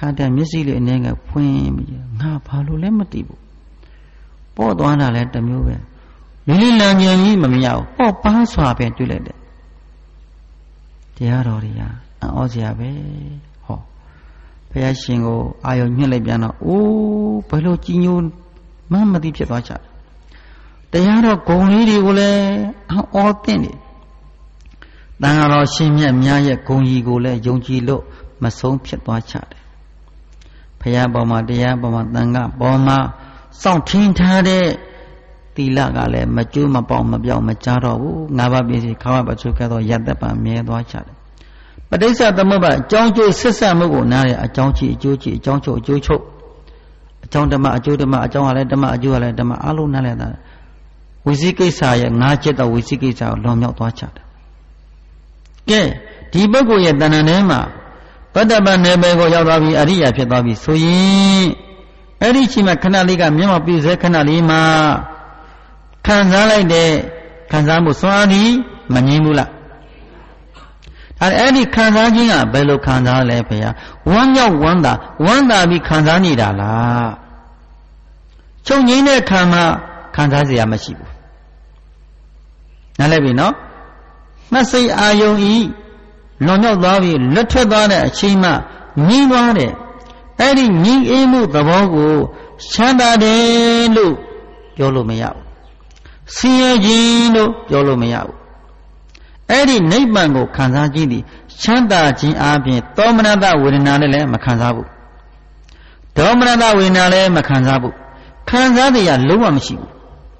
တဲ့မျက်စိလေးအနေနဲ့ဖွင့်ပြီးငါဘာလို့လဲမသိဘူးပေါ့သွားတာလဲတမျိုးပဲလေးလေးလံကျင်ကြီးမမြင်ဘူးပေါ့ပါစွာပဲတွေ့လိုက်တယ်တရားတော်တွေဟာအော်စရာပဲဟောဘုရားရှင်ကိုအာယုံညှစ်လိုက်ပြန်တော့အိုးဘယ်လိုကြီးညိုမှမသိဖြစ်သွားချတယ်တရားတော်ဂုံလေးတွေကိုလည်းအော်တင်တယ်တန်ဃာတော်ရှင်မြတ်များရဲ့ဂုံကြီးကိုလည်းယုံကြည်လို့မဆုံးဖြစ်သွားချတယ်ဘုရားပေါ်မှာတရားပေါ်မှာသံဃာပေါ်မှာစောင့်ထင်းထားတဲ့သီလကလည်းမကျိုးမပေါက်မပြောင်းမကြားတော့ဘူးငါးပါးပြည့်စုံခါဝပချုပ်ခဲ့တော့ယတ္တပံမြဲသွားချတယ်ပဋိစ္စသမုပ္ပါအကြောင်းကျိုးဆက်ဆက်မှုကိုနားရအကြောင်းချီအကျိုးချီအကြောင်းချုပ်အကျိုးချုပ်အကြောင်းဓမ္မအကျိုးဓမ္မအကြောင်းကလည်းဓမ္မအကျိုးကလည်းဓမ္မအလုံးနားလဲတာဝိသိကိစ္စရဲ့ငါးချက်တော့ဝိသိကိစ္စကိုလွန်မြောက်သွားချတယ်ကဲဒီပုဂ္ဂိုလ်ရဲ့တဏ္ဍာထဲမှာပတ္တပနယ်ပယ်ကိုရောက်သွားပြီးအရိယာဖြစ်သွားပြီဆိုရင်အဲ့ဒီချိန်မှာခဏလေးကမျက်မှောက်ပြုစေခဏလေးမှာခံစားလိုက်တဲ့ခံစားမှုစွမ်းအားဒီမငြင်းဘူးလားအဲ့အဲ့ဒီခံစားခြင်းကဘယ်လိုခံစားလဲဖေ။ဝမ်းမြောက်ဝမ်းသာဝမ်းသာပြီးခံစားနေတာလား။ချုပ်ငိမ့်တဲ့ခံမှာခံစားเสียမရှိဘူး။နားလည်ပြီနော်။မှတ်စိတ်အာယုံဤလွန်မြောက်သွားပြီးလွတ်ထွက်သွားတဲ့အချိန်မှငြင်းသွားတဲ့အဲ့ဒီငြင်းအေးမှုသဘောကိုချမ်းသာတယ်လို့ပြောလို့မရဘူး။ဆင်းရဲခြင်းလို့ပြောလို့မရဘူး။အဲ့ဒီနိဗ္ဗာန်ကိုခံစားခြင်းသည်ချမ်းသာခြင်းအပြင်သောမနတဝေဒနာနဲ့လည်းမခံစားဘူးဒေါမနတဝေဒနာလည်းမခံစားဘူးခံစားတရားလုံးဝမရှိဘူး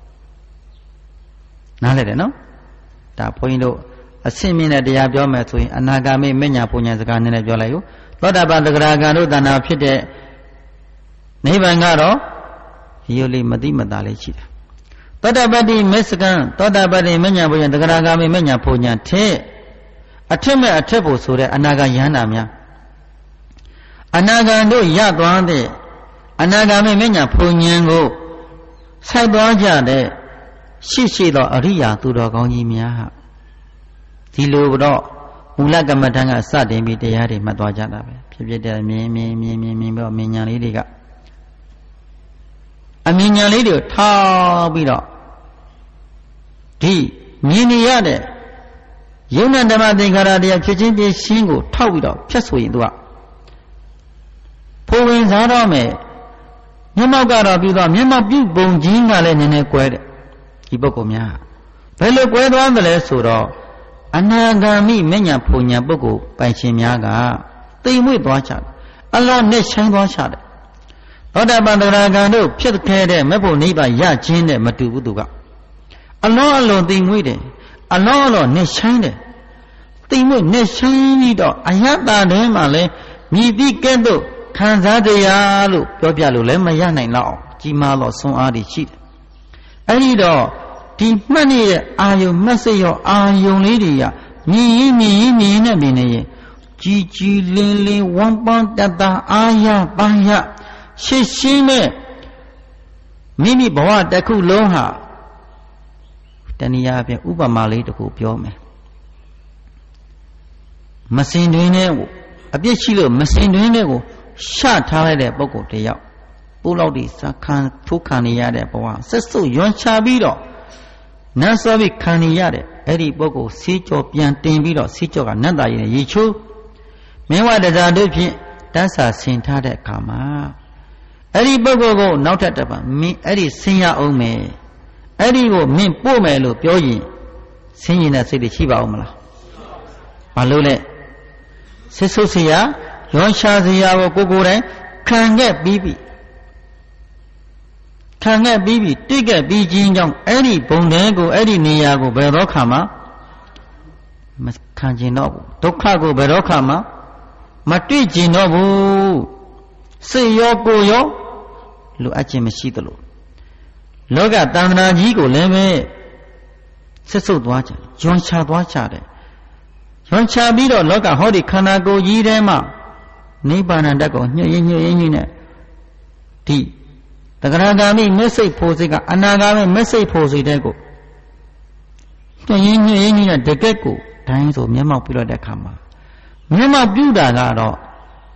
နားလည်တယ်နော်ဒါဘုန်းကြီးတို့အစင်မြင့်တဲ့တရားပြောမယ်ဆိုရင်အနာဂါမိမညာပူညာစကားနည်းနည်းပြောလိုက်ရောသောတာပန်သဂရာဂံတို့တဏ္ဍာဖြစ်တဲ့နိဗ္ဗာန်ကတော့ရိုးလေးမသိမသာလေးရှိတယ်သောတာပတ္တိမေစကံသောတာပတ္တိမညာပူညာသဂရာဂါမိမညာပူညာထဲအထက်မဲ့အထက်ဖို့ဆိုတဲ့အနာဂါယန္တာများအနာဂံတို့ရသွားတဲ့အနာဂါမိမညာပူညာကိုစိုက်သွားကြတဲ့ရှိရှိသောအရိယာသူတော်ကောင်းကြီးများဟာဒီလိုတော့မူလကမ္မထံကစတင်ပြီးတရားတွေမှတ်သွားကြတာပဲဖြစ်ဖြစ်တဲ့မြင်မြင်မြင်မြင်မြင်ပြီးတော့မြင်ညာလေးတွေကအမြင်ညာလေးတွေထောက်ပြီးတော့ဒီမြင်နေရတဲ့ယုံနာဓမ္မသင်္ခါရတရားဖြစ်ချင်းပြရှင်းကိုထောက်ပြီးတော့ဖြတ်ဆိုရင်သူကဖိုဝင်စားတော့မယ်မျက်မှောက်ကတော့ပြီးတော့မျက်မှောက်ပြုပုံချင်းကလည်းနည်းနည်းကွဲတယ်ဒီပုဂ္ဂိုလ်များဘယ်လိုကွဲသွားသလဲဆိုတော့အနာဂါမိမညာဖုန်ညာပုဂ္ဂိုလ်ပိုင်ရှင်များကတိမ်မွေ့သွားချတယ်အလောနဲ့ဆိုင်သွားချတယ်သောတာပန်သရဂံတို့ဖြစ်ခဲ့တဲ့မဖို့နိဗ္ဗာန်ရခြင်းနဲ့မတူဘူးသူကအလောအလွန်တိမ်မွေ့တယ်အလောအလောနဲ့ဆိုင်တယ်တိမ်မွေ့နဲ့ဆိုင်ပြီးတော့အယတ္တထဲမှာလဲမြည်ပြီးကဲ့သို့ခံစားတရားလို့ပြောပြလို့လည်းမရနိုင်တော့ကြီးမားသောဆွမ်းအားတွေရှိတယ်အဲ့ဒီတော့ဒီမှတ်နေတဲ့အာယုံမှတ်စိတ်ရောအာယုံလေးတွေကမြည်ရင်မြည်ရင်မြည်နေပြီနေရင်ကြီးကြီးလင်းလင်းဝမ်းပန်းတတအာရပန်းရရှင်းရှင်းနဲ့မိမိဘဝတစ်ခုလုံးဟာတဏှာအပြင်ဥပမာလေးတစ်ခုပြောမယ်မစင်တွင်နဲ့အပြစ်ရှိလို့မစင်တွင်နဲ့ကိုရှထားလိုက်တဲ့ပုဂ္ဂိုလ်တယောက်ပိုးလောက်ဒီစခံထိုးခံနေရတဲ့ဘဝဆက်စုပ်ရွံချပြီးတော့နတ်စောပြီးခံနေရတဲ့အဲ့ဒီပုဂ္ဂိုလ်ဆေးကြောပြန်တင်ပြီးတော့ဆေးကြောကနတ်သားရည်နဲ့ရေချိုးမင်းဝတ္တဇာတို့ဖြင့်တန်းစာဆင်ထားတဲ့အခါမှာအဲ့ဒီပုဂ္ဂိုလ်ကိုနောက်ထပ်တစ်ပတ်မင်းအဲ့ဒီဆင်းရအောင်မယ်အဲ့ဒီကိုမင်းပို့မယ်လို့ပြောရင်ဆင်းရင်တဲ့စိတ်တွေရှိပါဦးမလားမလို့လဲစစ်ဆုပ်เสียရောရှာเสียကိုကိုကိုယ်တိုင်ခံခဲ့ပြီးပြီခံခဲ့ပြီးပြီတိတ်ခဲ့ပြီးခြင်းကြောင့်အဲ့ဒီဘုံတဲကိုအဲ့ဒီနေရာကိုဘယ်တော့ခါမှမခံကျင်တော့ဘူးဒုက္ခကိုဘယ်တော့ခါမှမတွေ့ကျင်တော့ဘူးစိတ်ရောကိုယ်ရောလိုအပ်ခြင်းမရှိသလိုလောကတဏ္ဍာကြီးကိုလည်းပဲဆက်ဆုပ်သွားကြတယ်ဂျွန်ချသွားကြတယ်ဂျွန်ချပြီးတော့လောကဟောဒီခန္ဓာကိုယ်ကြီးထဲမှာနိဗ္ဗာန်တက်ကိုညှို့ရင်းညှို့ရင်းနဲ့ဒီတဂရဂါမိမစိတ်ဖို့စိတ်ကအနာဂါမိမစိတ်ဖို့စိတ်တဲ့ကိုညှို့ရင်းညှို့ရင်းနဲ့တကက်ကိုတိုင်းဆိုမျက်မှောက်ပြုလို့တဲ့ခါမှာမျက်မှောက်ပြုတာကတော့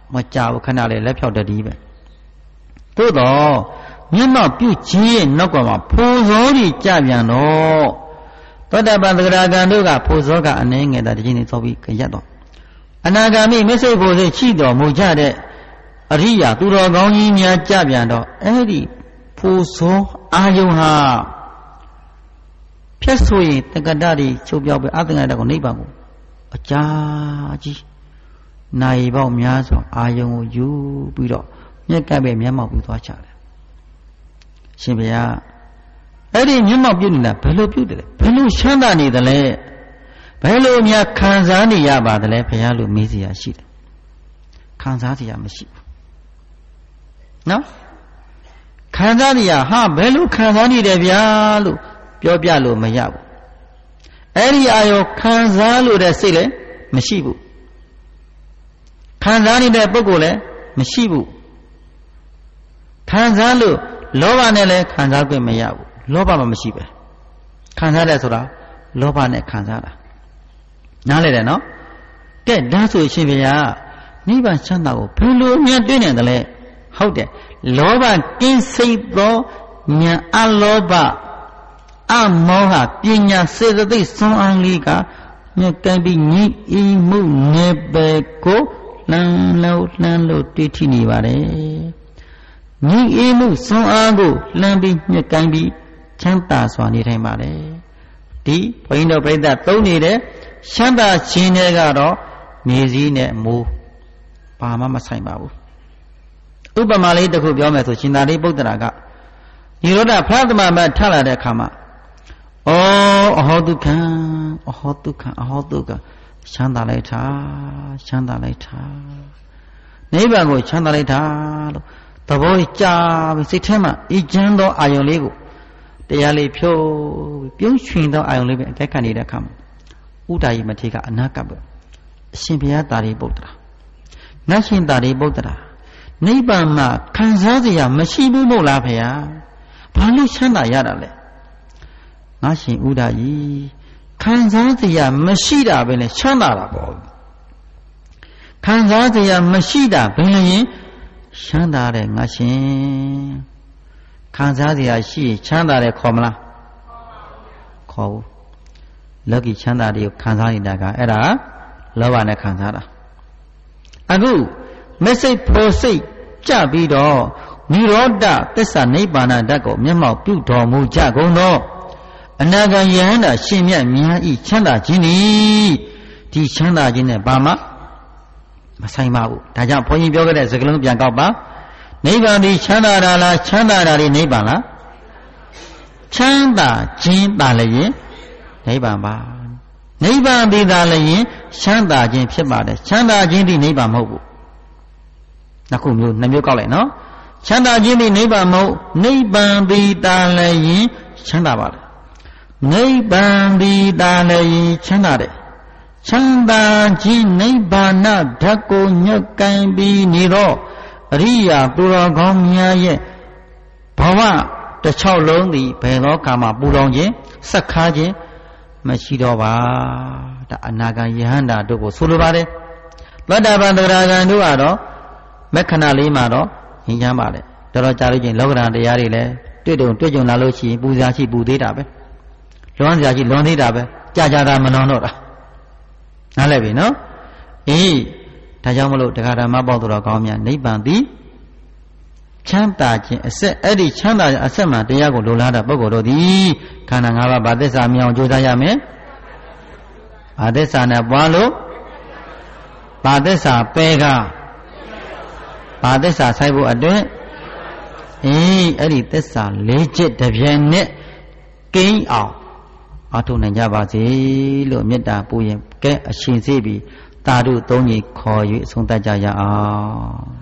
မကြောက်ခဏလေးလက်ဖြောက်တည်းပဲသို့တော့မျက်မှောက်ပြုခြင်းရဲ့နောက်ကမှာဖိုးစောကြီးကြပြန်တော့သောတပန်သဂရာဂံတို့ကဖိုးစောကအနှဲငယ်တာတခြင်းနေသောပြီးကြရက်တော့အနာဂါမိမစ္စိဖိုစိတ်ရှိတော်မူကြတဲ့အရိယာသူတော်ကောင်းကြီးများကြပြန်တော့အဲ့ဒီဖိုးစောအာယုံဟာဖြတ်ဆိုရင်တက္ကတတွေချုပ်ပြောက်ပဲအသင်္ကတကိုနိဗ္ဗာန်ကိုအကြာကြီးနိုင်ပေါက်များစွာအာယုံကိုယူပြီးတော့မျက်ကပ်ပဲမျက်မှောက်ပြုသွားကြတယ်ရှင်ဘုရားအဲ့ဒီမျက်မှောက်ပြုနေတာဘယ်လိုပြုတယ်လဲဘယ်လိုချမ်းသာနေတယ်လဲဘယ်လိုများခံစားနေရပါတယ်လဲဘုရားလို့မေးစရာရှိတယ်ခံစားစရာမရှိဘူးနော်ခံစားစရာဟာဘယ်လိုခံစားနေတယ်ဗျာလို့ပြောပြလို့မရဘူးအဲ့ဒီအာယောခံစားလို့တဲ့စိတ်လည်းမရှိဘူးခံစားနေတဲ့ပုဂ္ဂိုလ်လည်းမရှိဘူးခံစားလို့လောဘနဲ့လည်းခံစားခွင့်မရဘူးလောဘမှမရှိပဲခံစားတယ်ဆိုတာလောဘနဲ့ခံစားတာနားလည်တယ်နော်ကဲဒါဆိုရှင်ဗျာနိဗ္ဗာန်ချမ်းသာကိုဘယ်လိုများတွေ့နေတယ်လဲဟုတ်တယ်လောဘကင်းစိတ်သောဉာဏ်အလောဘအမောဟပညာစေတသိက်စွမ်းအားလေးကမြတ်ကံပြီးညီအီမှုနေပဲကိုလမ်းလို့လမ်းလို့တွေ့ထိနေပါတယ်ညီအီမှုစွမ်းအားကိုလမ်းပြီးမြတ်ကံပြီးချမ်းသာစွာနေထိုင်ပါတယ်ဒီဘုန်းကြီးတို့ပြိဿသုံးနေတဲ့ချမ်းသာခြင်းတွေကတော့မြေစည်းနဲ့မိုးဘာမှမဆိုင်ပါဘူးဥပမာလေးတစ်ခုပြောမယ်ဆိုရှင်သာရိပုတ္တရာကနိရောဓဖလားသမမထလာတဲ့အခါမှာဩအဟောဒုက္ခံအဟောဒုက္ခံအဟောဒုက္ခချမ်းသာလိုက်တာချမ်းသာလိုက်တာနိဗ္ဗာန်ကိုချမ်းသာလိုက်တာလို့သဘောကြပြီးစိတ်ထဲမှာအေးချမ်းသောအာယုံလေးကိုတရားလေးဖြိုးပြုံးရွှင်သောအာယုံလေးပဲအကဲခံနေတဲ့အခါမှာဥဒ္ဒါယမထေရကအနာကပ်ပဲအရှင်ဘုရားတာရိပုတ္တရာနတ်ရှင်တာရိပုတ္တရာနိဗ္ဗာန်မှာခံစားစရာမရှိဘူးမို့လားဖေဟာဘာလို့ချမ်းသာရတာလဲငါရှင်ဥဒ္ဒါယခံစားစရာမရှိတာပဲလေချမ်းသာတာပေါ့ခံစားစရာမရှိတာဘယ်လိုရင်ချမ်းသာတယ်ငါရှင်ခံစားစရာရှိချမ်းသာတယ်ခေါ်မလားခေါ်ဘူးလောကီချမ်းသာတွေကိုခံစားနေတာကအဲ့ဒါလောဘနဲ့ခံစားတာအခုမက်စိတ်ဖို့စိတ်ကြပြီးတော့နိရောဓသစ္စာနိဗ္ဗာန်ဓာတ်ကိုမျက်မှောက်ပြုတော်မူကြကုန်သောအနာဂံယဟန္တာရှင်မြတ်များဤချမ်းသာခြင်းသည်ဒီချမ်းသာခြင်းနဲ့ဘာမှမဆိုင်ပါဘူးဒါကြောင့်ဘုန်းကြီးပြောခဲ့တဲ့စကားလုံးပြန်ကောက်ပါနိဗ္ဗာန်ဒီချမ်းသာတာလားချမ်းသာတာဒီနိဗ္ဗာန်လားချမ်းသာခြင်းပါလည်းရင်နိဗ္ဗာန်ပါနိဗ္ဗာန်ဒီသာလည်းရင်ချမ်းသာခြင်းဖြစ်ပါတယ်ချမ်းသာခြင်းဒီနိဗ္ဗာန်မဟုတ်ဘူးနှစ်ခုမျိုးနှစ်မျိုးကောက်လိုက်နော်ချမ်းသာခြင်းဒီနိဗ္ဗာန်မဟုတ်နိဗ္ဗာန်ဒီသာလည်းရင်ချမ်းသာပါတယ်နိဗ္ဗာန်ဒီသာလည်းရင်ချမ်းသာတယ်ချမ်းသာခြင်းနိဗ္ဗာန်ဓာတ်ကိုညွတ်ကန်ပြီးနေတော့အရိယာသူတော်ကောင်းများရဲ့ဘဝတစ်ချောင်းလုံးသည်ဘယ်သောကာမပူလောင်ခြင်းစက်ခါခြင်းမရှိတော့ပါဒါအနာဂံယဟန္တာတို့ကိုဆိုလိုပါတယ်သောတာပန်သဂရာဂံတို့ကတော့မက္ခဏလေးမှာတော့ဟင်ချမ်းပါလေတော်တော်ကြာလို့ချင်းလောကဓာတ်တရားတွေလည်းတွေ့တုံတွေ့ကြုံလာလို့ရှိရင်ပူဇာရှိပူသေးတာပဲလွန်စရာရှိလွန်သေးတာပဲကြာကြာတာမလွန်တော့တာနားလည်ပြီနော်အေးဒါကြောင့်မလို့တရားဓမ္မပေါက်တော်ကောင်းများနိဗ္ဗာန်သည်ချမ်းသာခြင်းအဆက်အဲ့ဒီချမ်းသာခြင်းအဆက်မှတရားကိုလိုလားတဲ့ပုဂ္ဂိုလ်တို့သည်ခန္ဓာ၅ပါးဗာသစ္စာမြောင်ကြိုးစားရမယ်ဗာသစ္စာနဲ့ပွားလို့ဗာသစ္စာပယ်ကဗာသစ္စာဆိုင်ဖို့အတွက်အေးအဲ့ဒီသစ္စာလေးချက်တစ်ပြိုင်နက်ကိန်းအောင်အထုနိုင်ကြပါစေလို့မေတ္တာပို့ရင်ကဲအရှင်စေပြီးသာဓုသုံးကြီးခေါ်၍အဆုံးသတ်ကြရအောင်